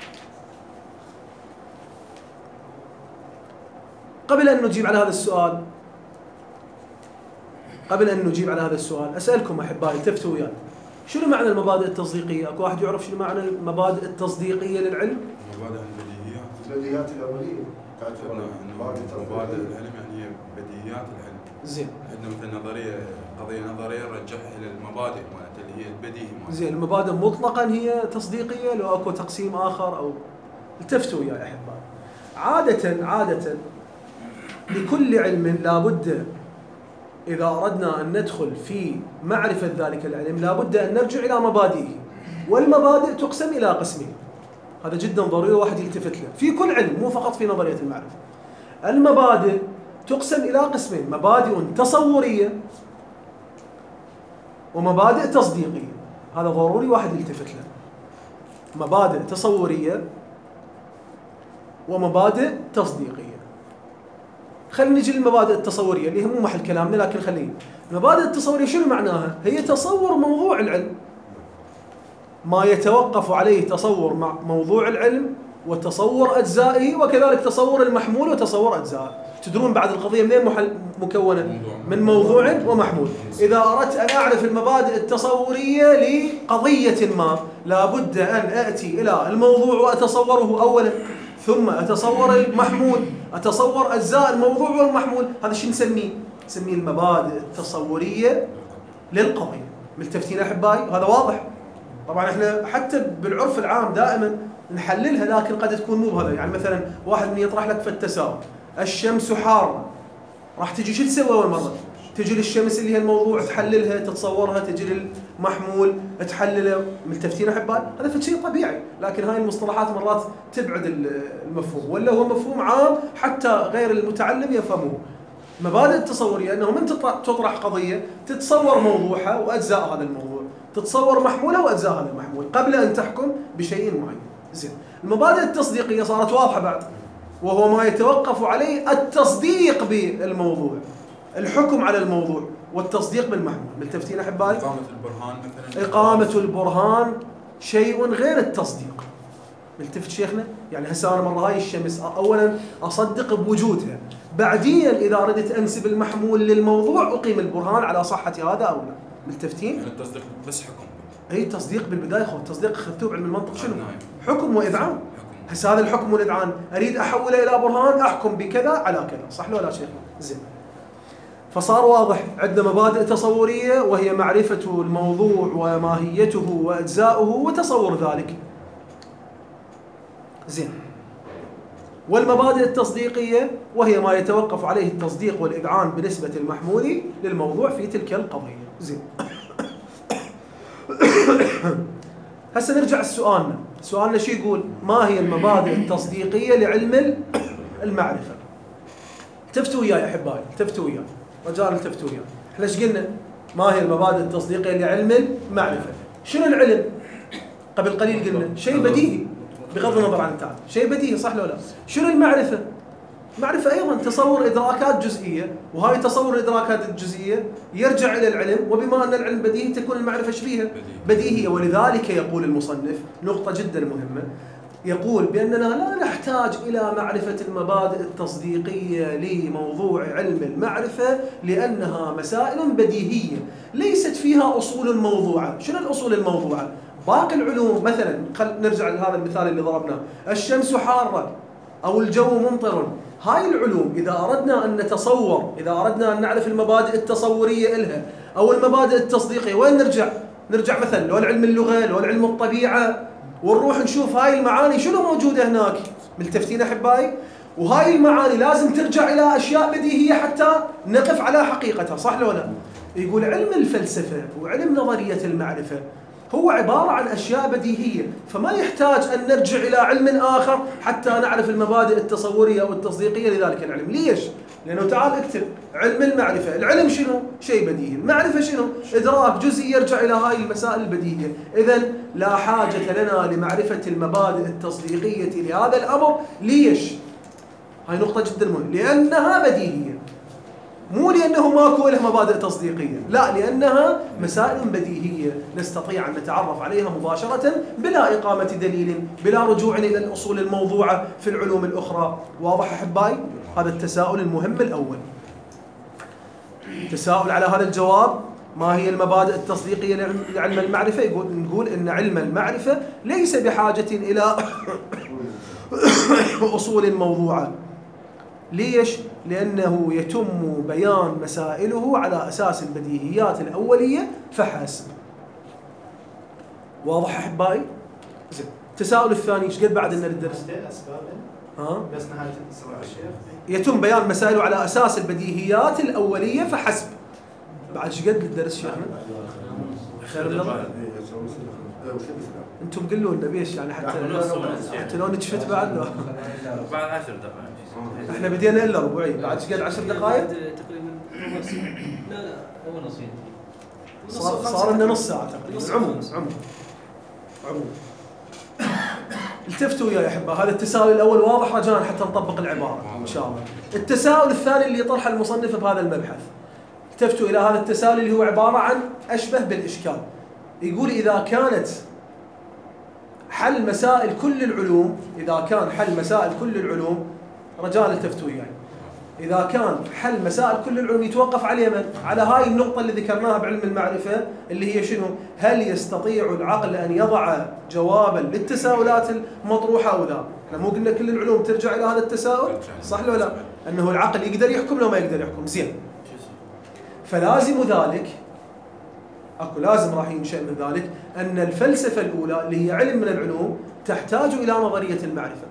قبل أن نجيب على هذا السؤال قبل أن نجيب على هذا السؤال أسألكم أحبائي، التفتوا وياي، شنو معنى المبادئ التصديقية؟ أكو واحد يعرف شنو معنى المبادئ التصديقية للعلم؟ مبادئ البديهيات. البديهيات الأولية. مبادئ العلم يعني هي بديهيات العلم. زين. عندنا مثل نظرية قضيه نظريه نرجعها الى المبادئ مالت اللي هي البديهي مالت. زين المبادئ مطلقا هي تصديقيه لو اكو تقسيم اخر او التفتوا وياي يا احبائي. عاده عاده لكل علم لابد اذا اردنا ان ندخل في معرفه ذلك العلم لابد ان نرجع الى مبادئه، والمبادئ تقسم الى قسمين. هذا جدا ضروري واحد يلتفت له في كل علم مو فقط في نظريه المعرفه. المبادئ تقسم الى قسمين، مبادئ تصوريه ومبادئ تصديقيه. هذا ضروري واحد يلتفت له. مبادئ تصوريه ومبادئ تصديقيه. خلينا نجي للمبادئ التصوريه اللي هي مو محل كلامنا، لكن خلينا. المبادئ التصوريه شنو معناها؟ هي تصور موضوع العلم، ما يتوقف عليه تصور مع موضوع العلم وتصور اجزائه، وكذلك تصور المحمول وتصور اجزائه. تدرون بعد القضيه منين محل مكونه؟ من موضوع ومحمول. اذا اردت ان اعرف المبادئ التصوريه لقضيه ما لابد ان اتي الى الموضوع واتصوره اولا، ثم اتصور المحمول، اتصور اجزاء الموضوع والمحمول. هذا شو نسميه؟ نسميه المبادئ التصوريه للقضيه. ملتفتين احبائي؟ هذا واضح. طبعا احنا حتى بالعرف العام دائما نحللها، لكن قد تكون مو بهذا. يعني مثلا واحد من يطرح لك في التساؤل الشمس حاره، راح تجي شو تسوي اول مره؟ تجي للشمس اللي هي الموضوع تحللها تتصورها، تجي للمحمول تحلله. ملتفتين احبائي؟ هذا في شيء طبيعي، لكن هاي المصطلحات مرات تبعد المفهوم، ولا هو مفهوم عام حتى غير المتعلم يفهموه. مبادئ التصوريه انه من تطرح قضيه تتصور موضوعها واجزاء هذا الموضوع، تتصور محمولها واجزاء هذا المحمول قبل ان تحكم بشيء معين. زين. المبادئ التصديقيه صارت واضحه بعد، وهو ما يتوقف عليه التصديق بالموضوع، الحكم على الموضوع والتصديق بالمحمول. ملتفتين احبائي؟ اقامه البرهان مثلا. اقامه البرهان شيء غير التصديق. ملتفت شيخنا؟ يعني هسه انا مره هاي الشمس اولا اصدق بوجودها، بعدين اذا ردت انسب المحمول للموضوع اقيم البرهان على صحه هذا او لا. ملتفتين؟ يعني التصديق بس حكم. اي التصديق بالبدايه خو التصديق اخذتوه بعلم المنطق شنو؟ نعم. حكم واذعان. هسه هذا الحكم والاذعان اريد احوله الى برهان احكم بكذا على كذا، صح لو لا شيخنا؟ زين. فصار واضح عندنا مبادئ تصوريه وهي معرفه الموضوع وماهيته واجزاؤه وتصور ذلك. زين. والمبادئ التصديقيه وهي ما يتوقف عليه التصديق والاذعان بنسبه المحمول للموضوع في تلك القضيه. زين. هسه نرجع لسؤالنا. سؤالنا شو يقول؟ ما هي المبادئ التصديقيه لعلم المعرفه؟ التفتوا وياي احبائي، التفتوا وياي. رجال التفتوا وياي. احنا ايش قلنا؟ ما هي المبادئ التصديقيه لعلم المعرفه؟ شنو العلم؟ قبل قليل قلنا شيء بديهي بغض النظر عن التعريف، شيء بديهي صح لو لا؟ شنو المعرفه؟ معرفة أيضا تصور إدراكات جزئية، وهاي تصور الإدراكات الجزئية يرجع إلى العلم، وبما أن العلم بديهي تكون المعرفة شبيهة بديهية. ولذلك يقول المصنف نقطة جدا مهمة، يقول بأننا لا نحتاج إلى معرفة المبادئ التصديقية لموضوع علم المعرفة لأنها مسائل بديهية ليست فيها أصول موضوعة. شنو الأصول الموضوعة؟ باقي العلوم مثلا، خل نرجع لهذا المثال اللي ضربناه، الشمس حارة أو الجو ممطر. هاي العلوم إذا أردنا أن نتصور، إذا أردنا أن نعرف المبادئ التصورية إلها أو المبادئ التصديقية، وين نرجع؟ نرجع مثلا لو العلم اللغة، لو العلم الطبيعة، ونروح نشوف هاي المعاني شنو موجودة هناك. ملتفتين أحبائي؟ وهاي المعاني لازم ترجع إلى أشياء بديهية حتى نقف على حقيقتها، صح لو لا؟ يقول علم الفلسفة وعلم نظرية المعرفة هو عبارة عن أشياء بديهية، فما يحتاج أن نرجع إلى علم آخر حتى نعرف المبادئ التصورية والتصديقية لذلك العلم. ليش؟ لأنه تعال اكتب علم المعرفة، العلم شنو؟ شيء بديهي. المعرفة شنو؟ إدراك جزئي يرجع إلى هاي المسائل البديهية. إذن لا حاجة لنا لمعرفة المبادئ التصديقية لهذا الأمر. ليش؟ هاي نقطة جدا مهمة، لأنها بديهية، مو لأنه ماكو له مبادئ تصديقية، لا، لأنها مسائل بديهية نستطيع أن نتعرف عليها مباشرة بلا إقامة دليل، بلا رجوع إلى الأصول الموضوعة في العلوم الأخرى. واضح أحبائي؟ هذا التساؤل المهم الأول. تساؤل على هذا الجواب، ما هي المبادئ التصديقية لعلم المعرفة؟ يقول نقول إن علم المعرفة ليس بحاجة إلى أصول موضوعة. ليش؟ لأنه يتم بيان مسائله على أساس البديهيات الأولية فحسب. واضح أحبائي؟ زين. التساؤل الثاني ايش قد بعد لنا للدرس؟ ها؟ بس نهاية التصريح الشيخ يتم بيان مسائله على أساس البديهيات الأولية فحسب. بعد ايش قد للدرس شيخنا؟ خير من الله. انتم قلوا لنا بيش يعني حتى حتى لو نجفت بعد لو. بعد عشر دقائق. احنا بدينا الا ربعي، بعد ايش قد عشر دقائق؟ تقريبا ربع ساعة. لا لا هو نصين. صار صار لنا نص ساعة تقريبا. عموما عموما عموما التفتوا وياي يا احبه. هذا التساؤل الاول واضح رجاء حتى نطبق العبارة ان شاء الله. التساؤل الثاني اللي يطرحه المصنف بهذا المبحث، التفتوا الى هذا التساؤل اللي هو عبارة عن اشبه بالاشكال. يقول اذا كانت حل مسائل كل العلوم، إذا كان حل مسائل كل العلوم رجال التفتوا يعني، إذا كان حل مسائل كل العلوم يتوقف على من؟ على هاي النقطة اللي ذكرناها بعلم المعرفة اللي هي شنو؟ هل يستطيع العقل أن يضع جوابا للتساؤلات المطروحة أو لا؟ احنا مو قلنا كل العلوم ترجع إلى هذا التساؤل؟ صح ولا لا؟ أنه العقل يقدر يحكم لو ما يقدر يحكم. زين. فلازم ذلك اكو لازم راح ينشأ من ذلك ان الفلسفه الاولى اللي هي علم من العلوم تحتاج الى نظريه المعرفه.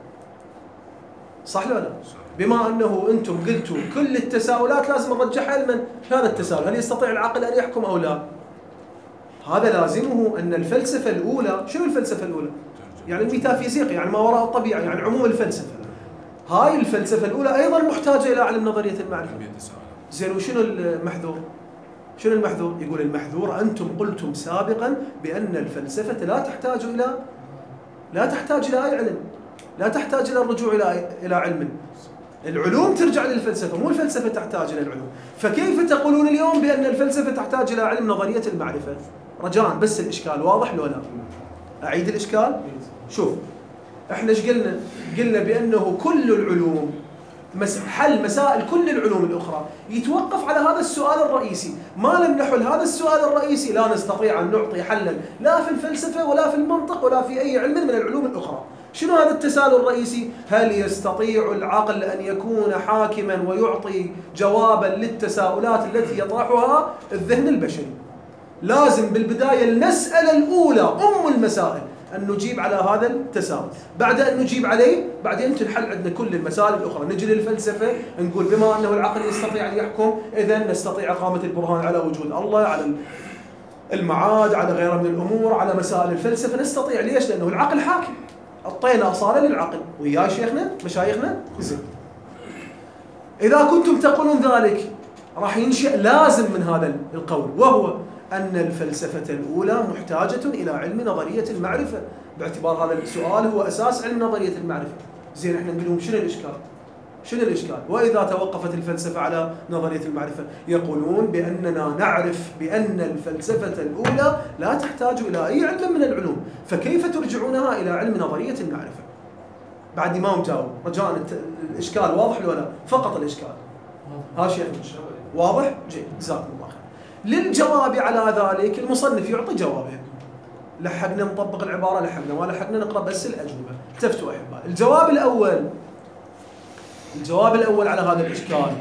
صح ولا لا؟ بما انه انتم قلتوا كل التساؤلات لازم نرجعها لمن؟ هذا التساؤل، هل يستطيع العقل ان يحكم او لا؟ هذا لازمه ان الفلسفه الاولى، شنو الفلسفه الاولى؟ يعني الميتافيزيقيا، يعني ما وراء الطبيعه، يعني عموم الفلسفه. هاي الفلسفه الاولى ايضا محتاجه الى علم نظريه المعرفه. زين وشنو المحذور؟ شنو المحذور؟ يقول المحذور أنتم قلتم سابقا بأن الفلسفة لا تحتاج إلى لا تحتاج إلى أي علم، لا تحتاج إلى الرجوع إلى إلى علم. العلوم ترجع للفلسفة، مو الفلسفة تحتاج إلى العلوم. فكيف تقولون اليوم بأن الفلسفة تحتاج إلى علم نظرية المعرفة؟ رجاء بس الإشكال واضح لو لا؟ أعيد الإشكال؟ شوف إحنا إيش قلنا؟ قلنا بأنه كل العلوم حل مسائل كل العلوم الأخرى يتوقف على هذا السؤال الرئيسي. ما لم نحل هذا السؤال الرئيسي لا نستطيع أن نعطي حلا لا في الفلسفة ولا في المنطق ولا في أي علم من العلوم الأخرى. شنو هذا التساؤل الرئيسي؟ هل يستطيع العقل أن يكون حاكما ويعطي جوابا للتساؤلات التي يطرحها الذهن البشري؟ لازم بالبداية المسألة الأولى أم المسائل أن نجيب على هذا التساؤل. بعد أن نجيب عليه بعدين تنحل عندنا كل المسائل الأخرى. نجي للفلسفة نقول بما أنه العقل يستطيع أن يحكم إذن نستطيع إقامة البرهان على وجود الله، على المعاد، على غيره من الأمور، على مسائل الفلسفة نستطيع. ليش؟ لأنه العقل حاكم. أعطينا أصالة للعقل. ويا شيخنا مشايخنا زين. إذا كنتم تقولون ذلك راح ينشأ لازم من هذا القول، وهو أن الفلسفة الأولى محتاجة إلى علم نظرية المعرفة، باعتبار هذا السؤال هو أساس علم نظرية المعرفة. زين احنا نقول لهم شنو الإشكال؟ شنو الإشكال؟ وإذا توقفت الفلسفة على نظرية المعرفة يقولون بأننا نعرف بأن الفلسفة الأولى لا تحتاج إلى أي علم من العلوم، فكيف ترجعونها إلى علم نظرية المعرفة؟ بعد ما مجاوب. رجاء الإشكال واضح ولا لا؟ فقط الإشكال. ها شيخ واضح؟ جيد جزاكم الله خير. للجواب على ذلك المصنف يعطي جوابين. لحقنا نطبق العبارة، لحقنا ما لحقنا نقرأ بس الأجوبة. التفتوا أحباء. الجواب الأول الجواب الأول على هذا الإشكال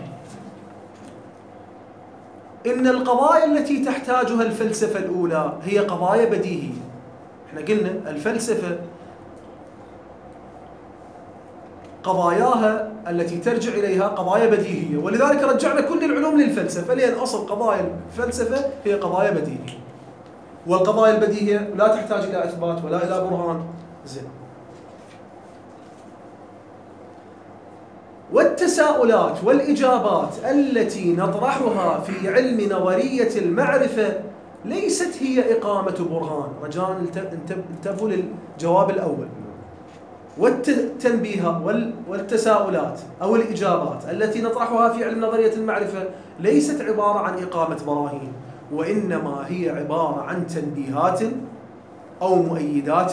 إن القضايا التي تحتاجها الفلسفة الأولى هي قضايا بديهية. احنا قلنا الفلسفة قضاياها التي ترجع إليها قضايا بديهية، ولذلك رجعنا كل العلوم للفلسفة، لأن أصل قضايا الفلسفة هي قضايا بديهية، والقضايا البديهية لا تحتاج إلى إثبات ولا إلى برهان. زين. والتساؤلات والإجابات التي نطرحها في علم نظرية المعرفة ليست هي إقامة برهان. رجاء انتبهوا للجواب الأول. والتنبيه والتساؤلات أو الإجابات التي نطرحها في علم نظرية المعرفة ليست عبارة عن إقامة براهين، وإنما هي عبارة عن تنبيهات أو مؤيدات،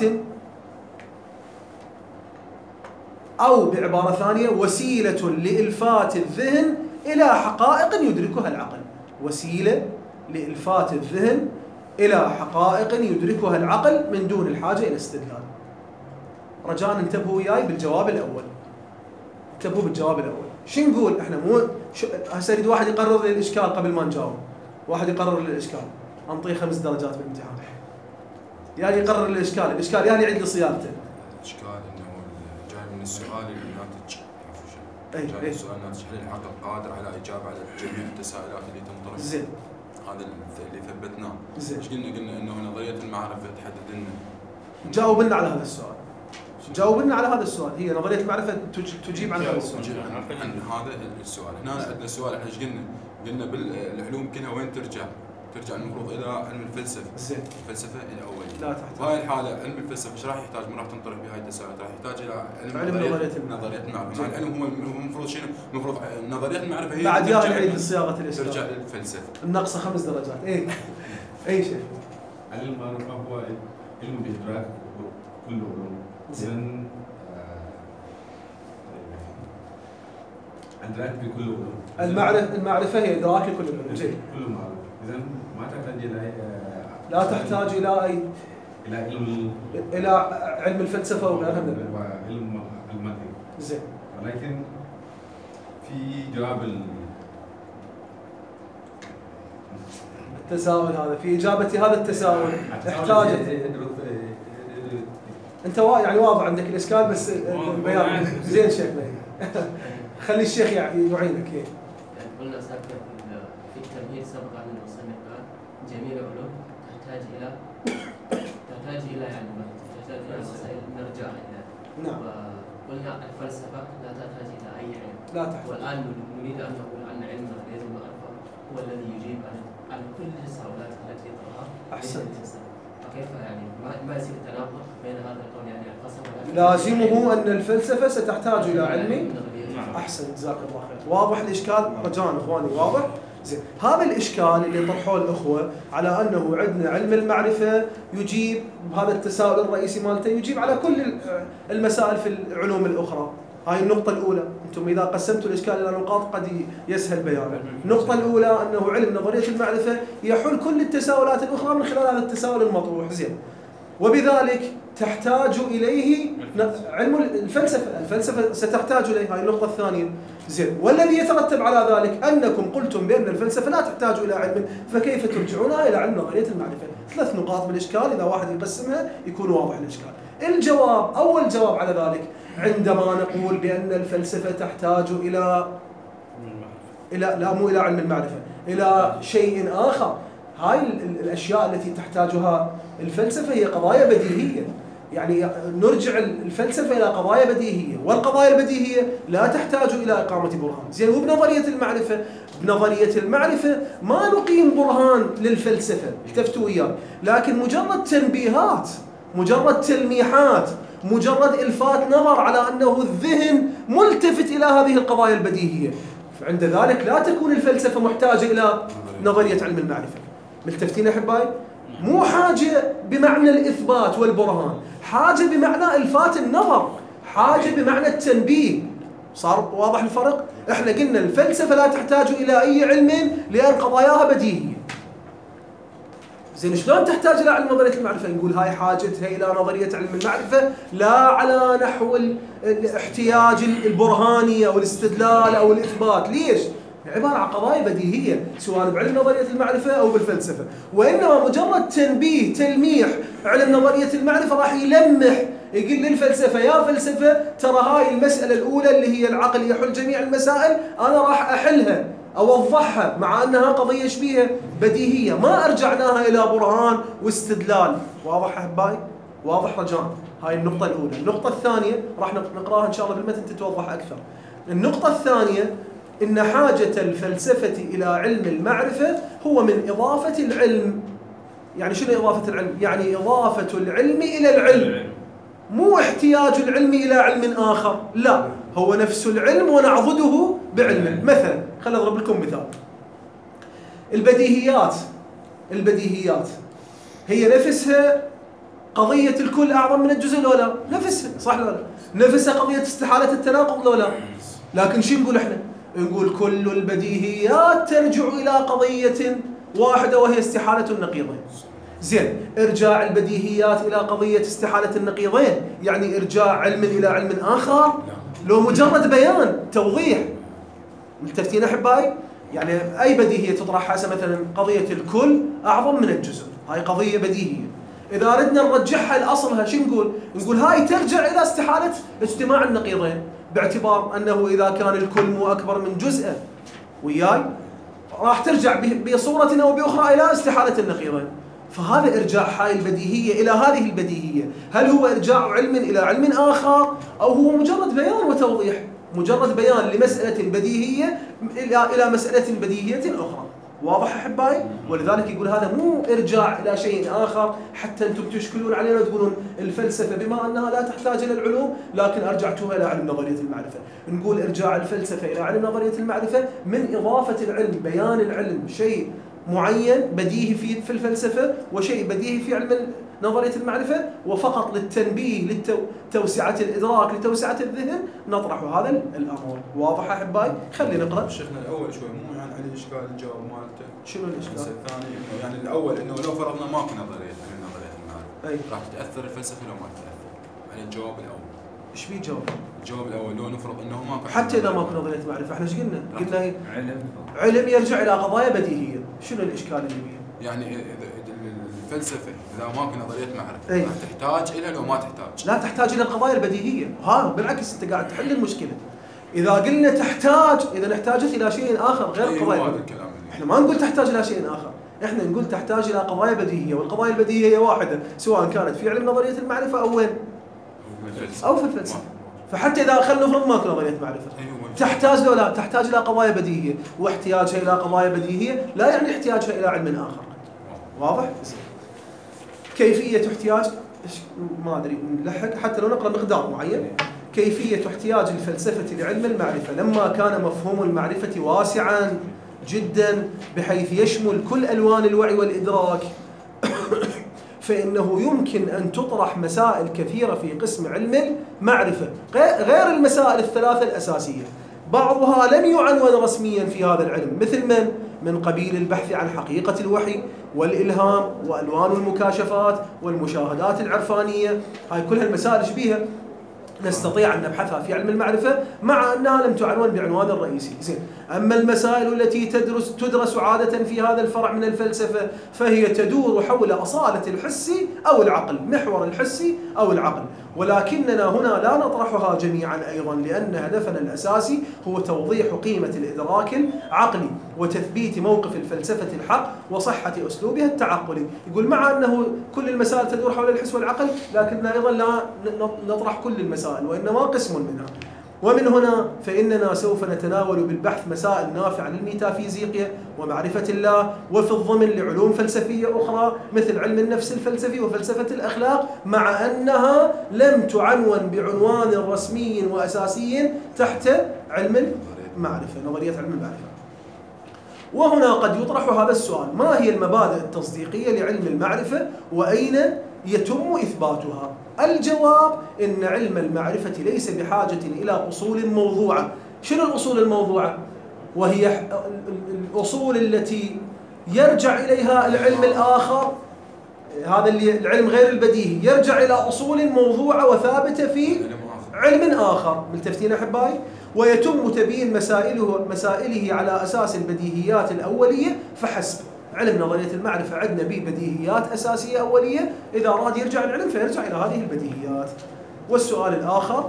أو بعبارة ثانية وسيلة لإلفات الذهن إلى حقائق يدركها العقل. وسيلة لإلفات الذهن إلى حقائق يدركها العقل من دون الحاجة إلى استدلال. رجاء انتبهوا وياي بالجواب الأول. انتبهوا بالجواب الأول. شو نقول احنا؟ مو هسه يريد واحد يقرر لي الاشكال قبل ما نجاوب، واحد يقرر لي الاشكال انطيه خمس درجات بالامتحان. يعني يقرر لي الاشكال، الاشكال يعني يعيد لي صياغته. الاشكال انه جاي من السؤال الناتج، أي جاي من أي. السؤال الناتج هل العقل قادر على اجابه على جميع التساؤلات اللي تنطرح؟ زين. هذا اللي ثبتناه. زين. ايش قلنا؟ قلنا انه نظريه المعرفه تحدد لنا. جاوب لنا على هذا السؤال. جاوب لنا على هذا السؤال، هي نظريه المعرفه تجيب عن هذا السؤال. تجيب عن, عن هذا السؤال. هنا عندنا السؤال احنا ايش قلنا؟ قلنا بالعلوم كلها وين ترجع؟ ترجع المفروض الى علم الفلسفه. زين. الفلسفه الاوليه. لا تحتاج. بهاي الحاله علم الفلسفه ايش راح يحتاج؟ ما راح تنطرح بهاي التساؤلات، راح يحتاج الى علم, علم نظريه نظريه المعرفه. مع العلم هو المفروض شنو؟ المفروض نظريه المعرفه هي بعد يا ترجع نعيد صياغه الاشكال. ترجع للفلسفه. النقص خمس درجات. اي اي شيء. علم المعرفة هو علم بإدراك كل علوم. إذن إدراك بكل علوم. المعرفة المعرفة هي إدراك لكل العلوم. جيد. كل معروف. إذن ما تحتاج إلى لا تحتاج إلى أي إلى علم إلى علم الفلسفة وغيرها من العلوم. وعلم المنطق. زين. ولكن في جواب ال التساؤل هذا في إجابة هذا التساؤل احتاجت أنت وا يعني واضح عندك الإشكال بس البيان زين شيخنا. خلي الشيخ يعني يعينك. يعني قلنا سابقا في التمهيد سبق أن المصنف قال جميع العلوم تحتاج إلى تحتاج إلى يعني تحتاج إلى مسائل نرجع إليها. نعم. وقلنا الفلسفة لا تحتاج إلى أي علم. لا تحتاج. والآن نريد أن نقول أن علم نظرية المعرفة هو الذي يجيب عن عن كل التساؤلات التي تطرحها. أحسنت. فكيف يعني ما ما يصير تناقض بين هذا القول يعني الفلسفة لازمه أن الفلسفة ستحتاج إلى علم. أحسن جزاك الله خير. واضح الإشكال رجاء إخواني واضح؟ زين. هذا الإشكال اللي طرحوه الأخوة على أنه عندنا علم المعرفة يجيب بهذا التساؤل الرئيسي مالته يجيب على كل المسائل في العلوم الأخرى. هاي النقطة الأولى. أنتم إذا قسمتوا الإشكال إلى نقاط قد يسهل بيانه. النقطة الأولى أنه علم نظرية المعرفة يحل كل التساؤلات الأخرى من خلال هذا التساؤل المطروح. زين. وبذلك تحتاج إليه علم الفلسفة، الفلسفة ستحتاج إليه. هاي النقطة الثانية. زين. والذي يترتب على ذلك أنكم قلتم بأن الفلسفة لا تحتاج إلى علم، فكيف ترجعونها إلى علم نظرية المعرفة؟ ثلاث نقاط بالإشكال إذا واحد يقسمها يكون واضح الإشكال. الجواب أول جواب على ذلك عندما نقول بأن الفلسفة تحتاج إلى إلى لا مو إلى علم المعرفة، إلى شيء آخر. هاي الأشياء التي تحتاجها الفلسفة هي قضايا بديهية. يعني نرجع الفلسفة إلى قضايا بديهية، والقضايا البديهية لا تحتاج إلى إقامة برهان. زين. وبنظرية المعرفة بنظرية المعرفة ما نقيم برهان للفلسفة، التفتوا وياي، لكن مجرد تنبيهات، مجرد تلميحات، مجرد إلفات نظر على أنه الذهن ملتفت إلى هذه القضايا البديهية. فعند ذلك لا تكون الفلسفة محتاجة إلى نظرية علم المعرفة. ملتفتين أحبائي؟ مو حاجة بمعنى الإثبات والبرهان، حاجة بمعنى إلفات النظر، حاجة بمعنى التنبيه. صار واضح الفرق؟ إحنا قلنا الفلسفة لا تحتاج إلى أي علم لأن قضاياها بديهية. زين. شلون تحتاج إلى علم نظرية المعرفة؟ نقول هاي حاجتها إلى نظرية علم المعرفة لا على نحو الاحتياج البرهاني أو الاستدلال أو الإثبات. ليش؟ عبارة عن قضايا بديهية سواء بعلم نظرية المعرفة أو بالفلسفة، وإنما مجرد تنبيه تلميح علم نظرية المعرفة راح يلمح يقول للفلسفة يا فلسفة ترى هاي المسألة الأولى اللي هي العقل يحل جميع المسائل أنا راح أحلها أوضحها مع أنها قضية شبيهة بديهية ما أرجعناها إلى برهان واستدلال. واضح أحبائي؟ واضح رجاء؟ هاي النقطة الأولى. النقطة الثانية راح نقراها إن شاء الله بالمتن تتوضح أكثر. النقطة الثانية إن حاجة الفلسفة إلى علم المعرفة هو من إضافة العلم. يعني شنو إضافة العلم؟ يعني إضافة العلم إلى العلم، مو احتياج العلم إلى علم آخر، لا هو نفس العلم ونعضده بعلمه. مثلا خلينا أضرب لكم مثال. البديهيات البديهيات هي نفسها قضية الكل أعظم من الجزء الأولى، نفسها صح ولا لا؟ نفسها قضية استحالة التناقض ولا لا؟ لكن شو نقول إحنا؟ نقول كل البديهيات ترجع إلى قضية واحدة وهي استحالة النقيضين. زين. إرجاع البديهيات إلى قضية استحالة النقيضين يعني إرجاع علم إلى علم آخر؟ لو مجرد بيان توضيح ملتفتين أحبائي؟ يعني أي بديهية تطرح هسه مثلا قضية الكل أعظم من الجزء، هاي قضية بديهية. إذا أردنا نرجعها لأصلها شو نقول؟ نقول هاي ترجع إلى استحالة اجتماع النقيضين، باعتبار أنه إذا كان الكل مو أكبر من جزء وياي راح ترجع بصورة أو بأخرى إلى استحالة النقيضين. فهذا إرجاع هاي البديهية إلى هذه البديهية، هل هو إرجاع علم إلى علم آخر أو هو مجرد بيان وتوضيح؟ مجرد بيان لمسألة بديهية إلى إلى مسألة بديهية أخرى. واضح أحبائي؟ ولذلك يقول هذا مو إرجاع إلى شيء آخر حتى أنتم تشكلون علينا وتقولون الفلسفة بما أنها لا تحتاج إلى العلوم لكن أرجعتوها إلى علم نظرية المعرفة. نقول إرجاع الفلسفة إلى علم نظرية المعرفة من إضافة العلم، بيان العلم شيء معين بديهي في في الفلسفة وشيء بديهي في علم نظرية المعرفة، وفقط للتنبيه لتوسعة الإدراك لتوسعة الذهن نطرح هذا الأمر. واضح أحبائي؟ خلينا نقرأ. شيخنا الأول شوي مو يعني على الإشكال الجواب مالته. شنو الإشكال؟ الثاني يعني الأول إنه لو فرضنا ماكو نظرية علم نظرية المعرفة أي راح تتأثر الفلسفة لو ما تتأثر؟ على الجواب الأول. إيش في جواب؟ الجواب الأول لو نفرض إنه ماكو حتى إذا ماكو نظرية معرفة إحنا إيش قلنا؟ قلنا علم علم يرجع إلى قضايا بديهية. شنو الإشكال اللي بيه؟ يعني إذا الفلسفة إذا ماكو نظرية معرفة أي. راح تحتاج إلى لو ما تحتاج؟ لا تحتاج إلى القضايا البديهية، ها بالعكس أنت قاعد تحل المشكلة. إذا قلنا تحتاج، إذا احتاجت إلى شيء آخر غير أي القضايا، هو هذا الكلام اللي- إحنا ما نقول تحتاج إلى شيء آخر، إحنا نقول تحتاج إلى قضايا بديهية، والقضايا البديهية هي واحدة سواء كانت في علم نظرية المعرفة أو وين؟ الفلسفة. أو في الفلسفة. فحتى إذا خلنا نفرض ماكو نظرية معرفة، أيوة. تحتاج لو لا تحتاج إلى قضايا بديهية، واحتياجها إلى قضايا بديهية لا يعني احتياجها إلى علم آخر. واضح؟ كيفية احتياج ما أدري نلحق حتى لو نقرأ مقدار معين. كيفية احتياج الفلسفة لعلم المعرفة لما كان مفهوم المعرفة واسعا جدا بحيث يشمل كل ألوان الوعي والإدراك فإنه يمكن أن تطرح مسائل كثيرة في قسم علم المعرفة غير المسائل الثلاثة الأساسية، بعضها لم يعنون رسميا في هذا العلم، مثل من؟ من قبيل البحث عن حقيقة الوحي والإلهام وألوان المكاشفات والمشاهدات العرفانية. هاي كلها المسائل شبيها نستطيع أن نبحثها في علم المعرفة مع أنها لم تعنون بعنوان الرئيسي. زين. أما المسائل التي تدرس تدرس عادة في هذا الفرع من الفلسفة فهي تدور حول أصالة الحس أو العقل، محور الحس أو العقل، ولكننا هنا لا نطرحها جميعا أيضا لأن هدفنا الأساسي هو توضيح قيمة الإدراك العقلي وتثبيت موقف الفلسفة الحق وصحة أسلوبها التعقلي. يقول مع أنه كل المسائل تدور حول الحس والعقل لكننا أيضا لا نطرح كل المسائل وإنما قسم منها. ومن هنا فإننا سوف نتناول بالبحث مسائل نافعة للميتافيزيقيا ومعرفة الله، وفي الضمن لعلوم فلسفية أخرى مثل علم النفس الفلسفي وفلسفة الأخلاق، مع أنها لم تعنون بعنوان رسمي وأساسي تحت علم المعرفة، نظرية علم المعرفة. وهنا قد يطرح هذا السؤال: ما هي المبادئ التصديقية لعلم المعرفة وأين يتم إثباتها؟ الجواب إن علم المعرفة ليس بحاجة إلى أصول موضوعة. شنو الأصول الموضوعة؟ وهي الأصول التي يرجع إليها العلم الآخر، هذا اللي العلم غير البديهي يرجع إلى أصول موضوعة وثابتة في علم آخر. ملتفتين أحبائي؟ ويتم تبيين مسائله مسائله على أساس البديهيات الأولية فحسب. علم نظرية المعرفة عندنا به بديهيات أساسية أولية، إذا أراد يرجع العلم فيرجع إلى هذه البديهيات. والسؤال الآخر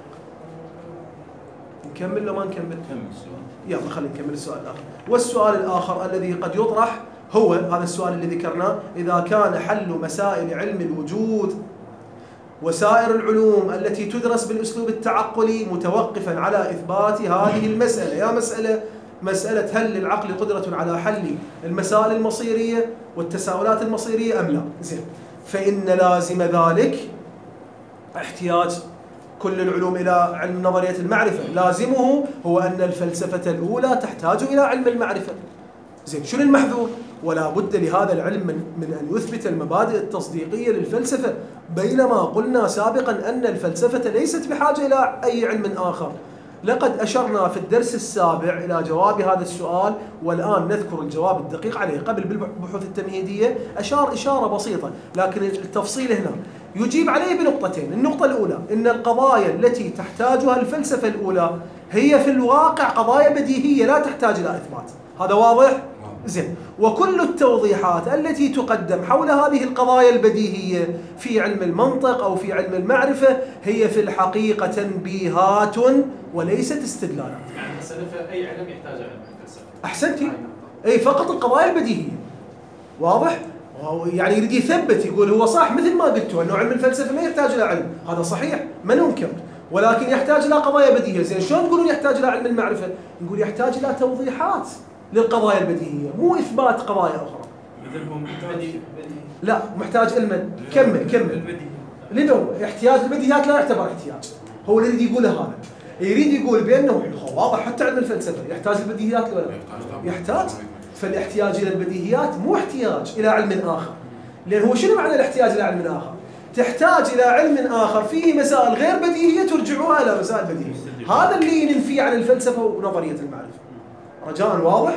نكمل لو ما نكمل؟ كمل السؤال. يلا خلينا نكمل السؤال الآخر. والسؤال الآخر الذي قد يطرح هو هذا السؤال اللي ذكرناه: إذا كان حل مسائل علم الوجود وسائر العلوم التي تدرس بالأسلوب التعقلي متوقفا على إثبات هذه المسألة، يا مسألة مسألة هل للعقل قدرة على حل المسائل المصيرية والتساؤلات المصيرية أم لا؟ زين. فإن لازم ذلك احتياج كل العلوم إلى علم نظرية المعرفة، لازمه هو أن الفلسفة الأولى تحتاج إلى علم المعرفة. زين، شنو المحذور؟ ولا بد لهذا العلم من, من أن يثبت المبادئ التصديقية للفلسفة، بينما قلنا سابقا أن الفلسفة ليست بحاجة إلى أي علم آخر. لقد أشرنا في الدرس السابع إلى جواب هذا السؤال، والآن نذكر الجواب الدقيق عليه. قبل بالبحوث التمهيدية أشار إشارة بسيطة، لكن التفصيل هنا يجيب عليه بنقطتين. النقطة الأولى: إن القضايا التي تحتاجها الفلسفة الأولى هي في الواقع قضايا بديهية لا تحتاج إلى إثبات. هذا واضح؟ زين. وكل التوضيحات التي تقدم حول هذه القضايا البديهية في علم المنطق أو في علم المعرفة هي في الحقيقة تنبيهات وليست استدلالات. يعني الفلسفة أي علم يحتاج علم الفلسفة. أحسنتي. أي فقط القضايا البديهية. واضح؟ يعني يريد يثبت، يقول هو صح مثل ما قلتوا أنه علم الفلسفة ما يحتاج إلى علم، هذا صحيح ما ننكر، ولكن يحتاج إلى قضايا بديهية. زين شلون تقولون يحتاج إلى علم المعرفة؟ نقول يحتاج إلى توضيحات للقضايا البديهية، مو إثبات قضايا أخرى. مثل هو محتاج لا محتاج علما. كمل كمل. لأنه احتياج البديهيات لا يعتبر احتياج، هو اللي يريد يقوله هذا. يريد يقول بأنه واضح حتى علم الفلسفة يحتاج البديهيات ولا لا؟ يحتاج. فالاحتياج إلى البديهيات مو احتياج إلى علم آخر. لأن هو شنو معنى الاحتياج إلى علم آخر؟ تحتاج إلى علم آخر فيه مسائل غير بديهية ترجعوها إلى مسائل بديهية. هذا اللي ننفيه عن الفلسفة ونظرية المعرفة. رجاء واضح؟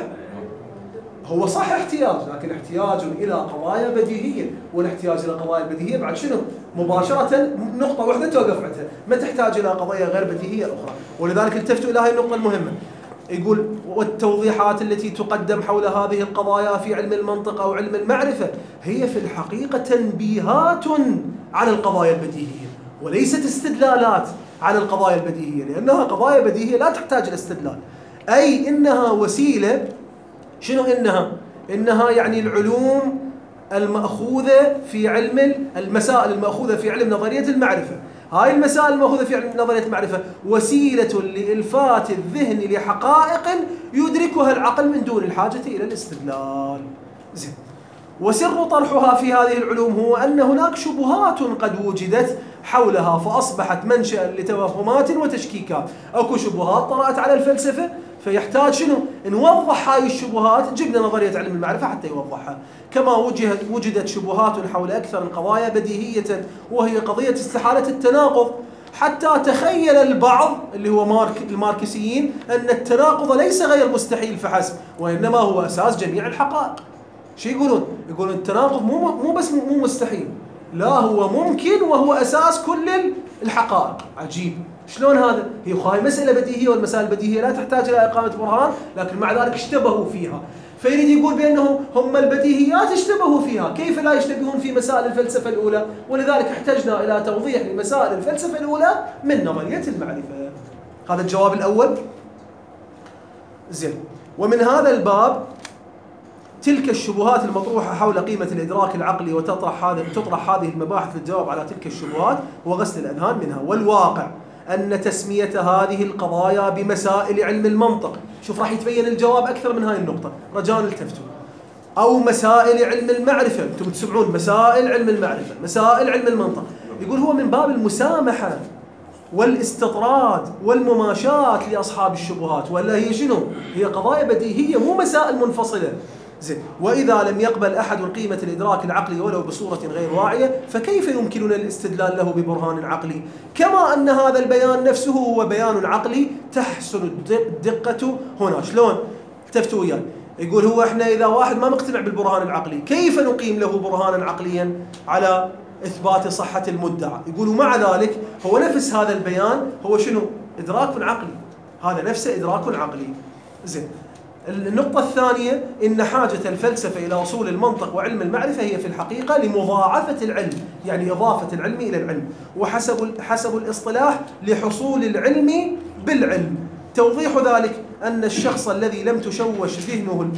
هو صح احتياج، لكن احتياج إلى قضايا بديهية، والاحتياج إلى قضايا بديهية بعد شنو؟ مباشرة نقطة واحدة توقف عندها، ما تحتاج إلى قضايا غير بديهية أخرى. ولذلك التفتوا إلى هذه النقطة المهمة. يقول والتوضيحات التي تقدم حول هذه القضايا في علم المنطق أو علم المعرفة هي في الحقيقة تنبيهات على القضايا البديهية وليست استدلالات على القضايا البديهية، لأنها قضايا بديهية لا تحتاج إلى استدلال. أي إنها وسيلة. شنو إنها؟ إنها يعني العلوم المأخوذة في علم المسائل المأخوذة في علم نظرية المعرفة. هاي المسائل المأخوذة في علم نظرية المعرفة وسيلة لإلفات الذهن لحقائق يدركها العقل من دون الحاجة إلى الاستدلال. زين. وسر طرحها في هذه العلوم هو أن هناك شبهات قد وجدت حولها فأصبحت منشأ لتوهمات وتشكيكات. أكو شبهات طرأت على الفلسفة فيحتاج شنو؟ نوضح هاي الشبهات، جبنا نظرية علم المعرفة حتى يوضحها. كما وجدت وجدت شبهات حول أكثر القضايا بديهية وهي قضية استحالة التناقض، حتى تخيل البعض اللي هو مارك الماركسيين أن التناقض ليس غير مستحيل فحسب، وإنما هو أساس جميع الحقائق. شو يقولون؟ يقولون التناقض مو مو بس مو مستحيل، لا هو ممكن وهو أساس كل الحقائق. عجيب. شلون هذا؟ هي هاي مسألة بديهية، والمسائل البديهية لا تحتاج إلى إقامة برهان، لكن مع ذلك اشتبهوا فيها. فيريد يقول بأنه هم البديهيات اشتبهوا فيها، كيف لا يشتبهون في مسائل الفلسفة الأولى؟ ولذلك احتجنا إلى توضيح لمسائل الفلسفة الأولى من نظرية المعرفة. هذا الجواب الأول. زين. ومن هذا الباب تلك الشبهات المطروحة حول قيمة الإدراك العقلي وتطرح هذه تطرح هذه المباحث للجواب على تلك الشبهات وغسل الأذهان منها. والواقع أن تسمية هذه القضايا بمسائل علم المنطق، شوف راح يتبين الجواب أكثر من هاي النقطة، رجاء التفتوا، أو مسائل علم المعرفة، أنتم تسمعون مسائل علم المعرفة، مسائل علم المنطق، يقول هو من باب المسامحة والاستطراد والمماشاة لأصحاب الشبهات، ولا هي شنو؟ هي قضايا بديهية مو مسائل منفصلة. زين. وإذا لم يقبل أحد قيمة الإدراك العقلي ولو بصورة غير واعية فكيف يمكننا الاستدلال له ببرهان عقلي؟ كما أن هذا البيان نفسه هو بيان عقلي تحسن الدقة هنا. شلون؟ التفتوا وياي. يقول هو إحنا إذا واحد ما مقتنع بالبرهان العقلي كيف نقيم له برهانا عقليا على إثبات صحة المدعى؟ يقول ومع ذلك هو نفس هذا البيان هو شنو؟ إدراك عقلي، هذا نفسه إدراك عقلي. زين. النقطة الثانية إن حاجة الفلسفة إلى وصول المنطق وعلم المعرفة هي في الحقيقة لمضاعفة العلم، يعني إضافة العلم إلى العلم، وحسب حسب الاصطلاح لحصول العلم بالعلم. توضيح ذلك أن الشخص الذي لم تشوش ذهنه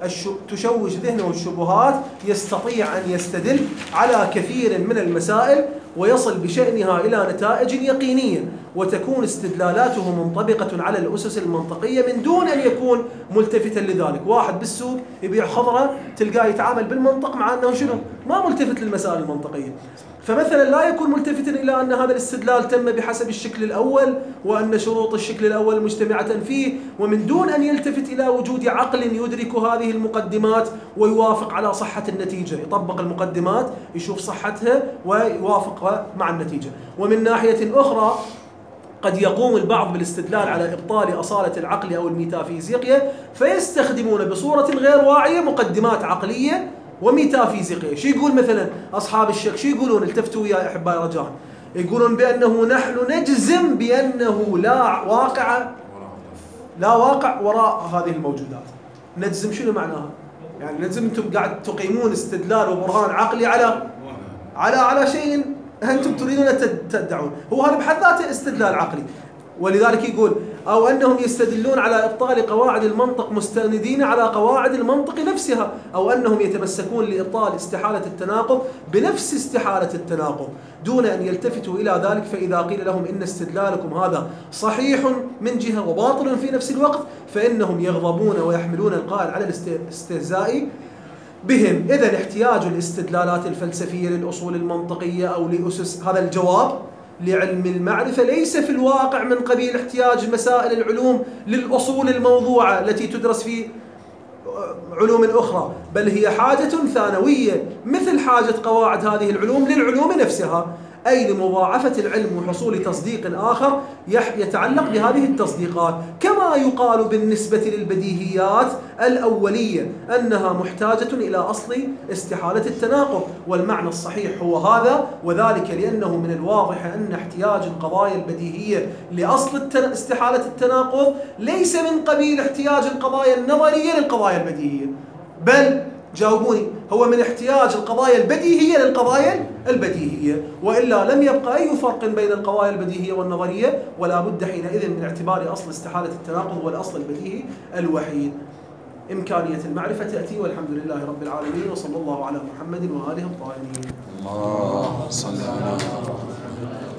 تشوش ذهنه الشبهات يستطيع أن يستدل على كثير من المسائل ويصل بشأنها إلى نتائج يقينية، وتكون استدلالاته منطبقة على الأسس المنطقية من دون أن يكون ملتفتا لذلك. واحد بالسوق يبيع خضرة تلقاه يتعامل بالمنطق مع أنه شنو؟ ما ملتفت للمسائل المنطقية. فمثلا لا يكون ملتفتا إلى أن هذا الاستدلال تم بحسب الشكل الأول وأن شروط الشكل الأول مجتمعة فيه، ومن دون أن يلتفت إلى وجود عقل يدرك هذه المقدمات ويوافق على صحة النتيجة، يطبق المقدمات يشوف صحتها ويوافقها مع النتيجة. ومن ناحية أخرى قد يقوم البعض بالاستدلال على إبطال أصالة العقل أو الميتافيزيقية فيستخدمون بصورة غير واعية مقدمات عقلية وميتافيزيقية. شو يقول مثلا أصحاب الشك؟ شو يقولون؟ التفتوا يا أحبائي رجاء. يقولون بأنه نحن نجزم بأنه لا واقع لا واقع وراء هذه الموجودات. نجزم شنو معناها؟ يعني نجزم انتم قاعد تقيمون استدلال وبرهان عقلي على على على شيء انتم تريدون تدعون، هو هذا بحد ذاته استدلال عقلي. ولذلك يقول او انهم يستدلون على ابطال قواعد المنطق مستندين على قواعد المنطق نفسها، او انهم يتمسكون لابطال استحاله التناقض بنفس استحاله التناقض دون ان يلتفتوا الى ذلك، فاذا قيل لهم ان استدلالكم هذا صحيح من جهه وباطل في نفس الوقت فانهم يغضبون ويحملون القائل على الاستهزاء بهم. إذن احتياج الاستدلالات الفلسفية للأصول المنطقية أو لأسس هذا الجواب لعلم المعرفة ليس في الواقع من قبيل احتياج مسائل العلوم للأصول الموضوعة التي تدرس في علوم أخرى، بل هي حاجة ثانوية مثل حاجة قواعد هذه العلوم للعلوم نفسها، أي لمضاعفة العلم وحصول تصديق آخر يتعلق بهذه التصديقات، كما يقال بالنسبة للبديهيات الأولية أنها محتاجة إلى أصل استحالة التناقض، والمعنى الصحيح هو هذا، وذلك لأنه من الواضح أن احتياج القضايا البديهية لأصل استحالة التناقض ليس من قبيل احتياج القضايا النظرية للقضايا البديهية، بل جاوبوني هو من احتياج القضايا البديهية للقضايا البديهية، وإلا لم يبقى أي فرق بين القضايا البديهية والنظرية، ولا بد حينئذ من اعتبار أصل استحالة التناقض والأصل البديهي الوحيد. إمكانية المعرفة تأتي، والحمد لله رب العالمين، وصلى الله على محمد وآله الطاهرين. الله صل على محمد.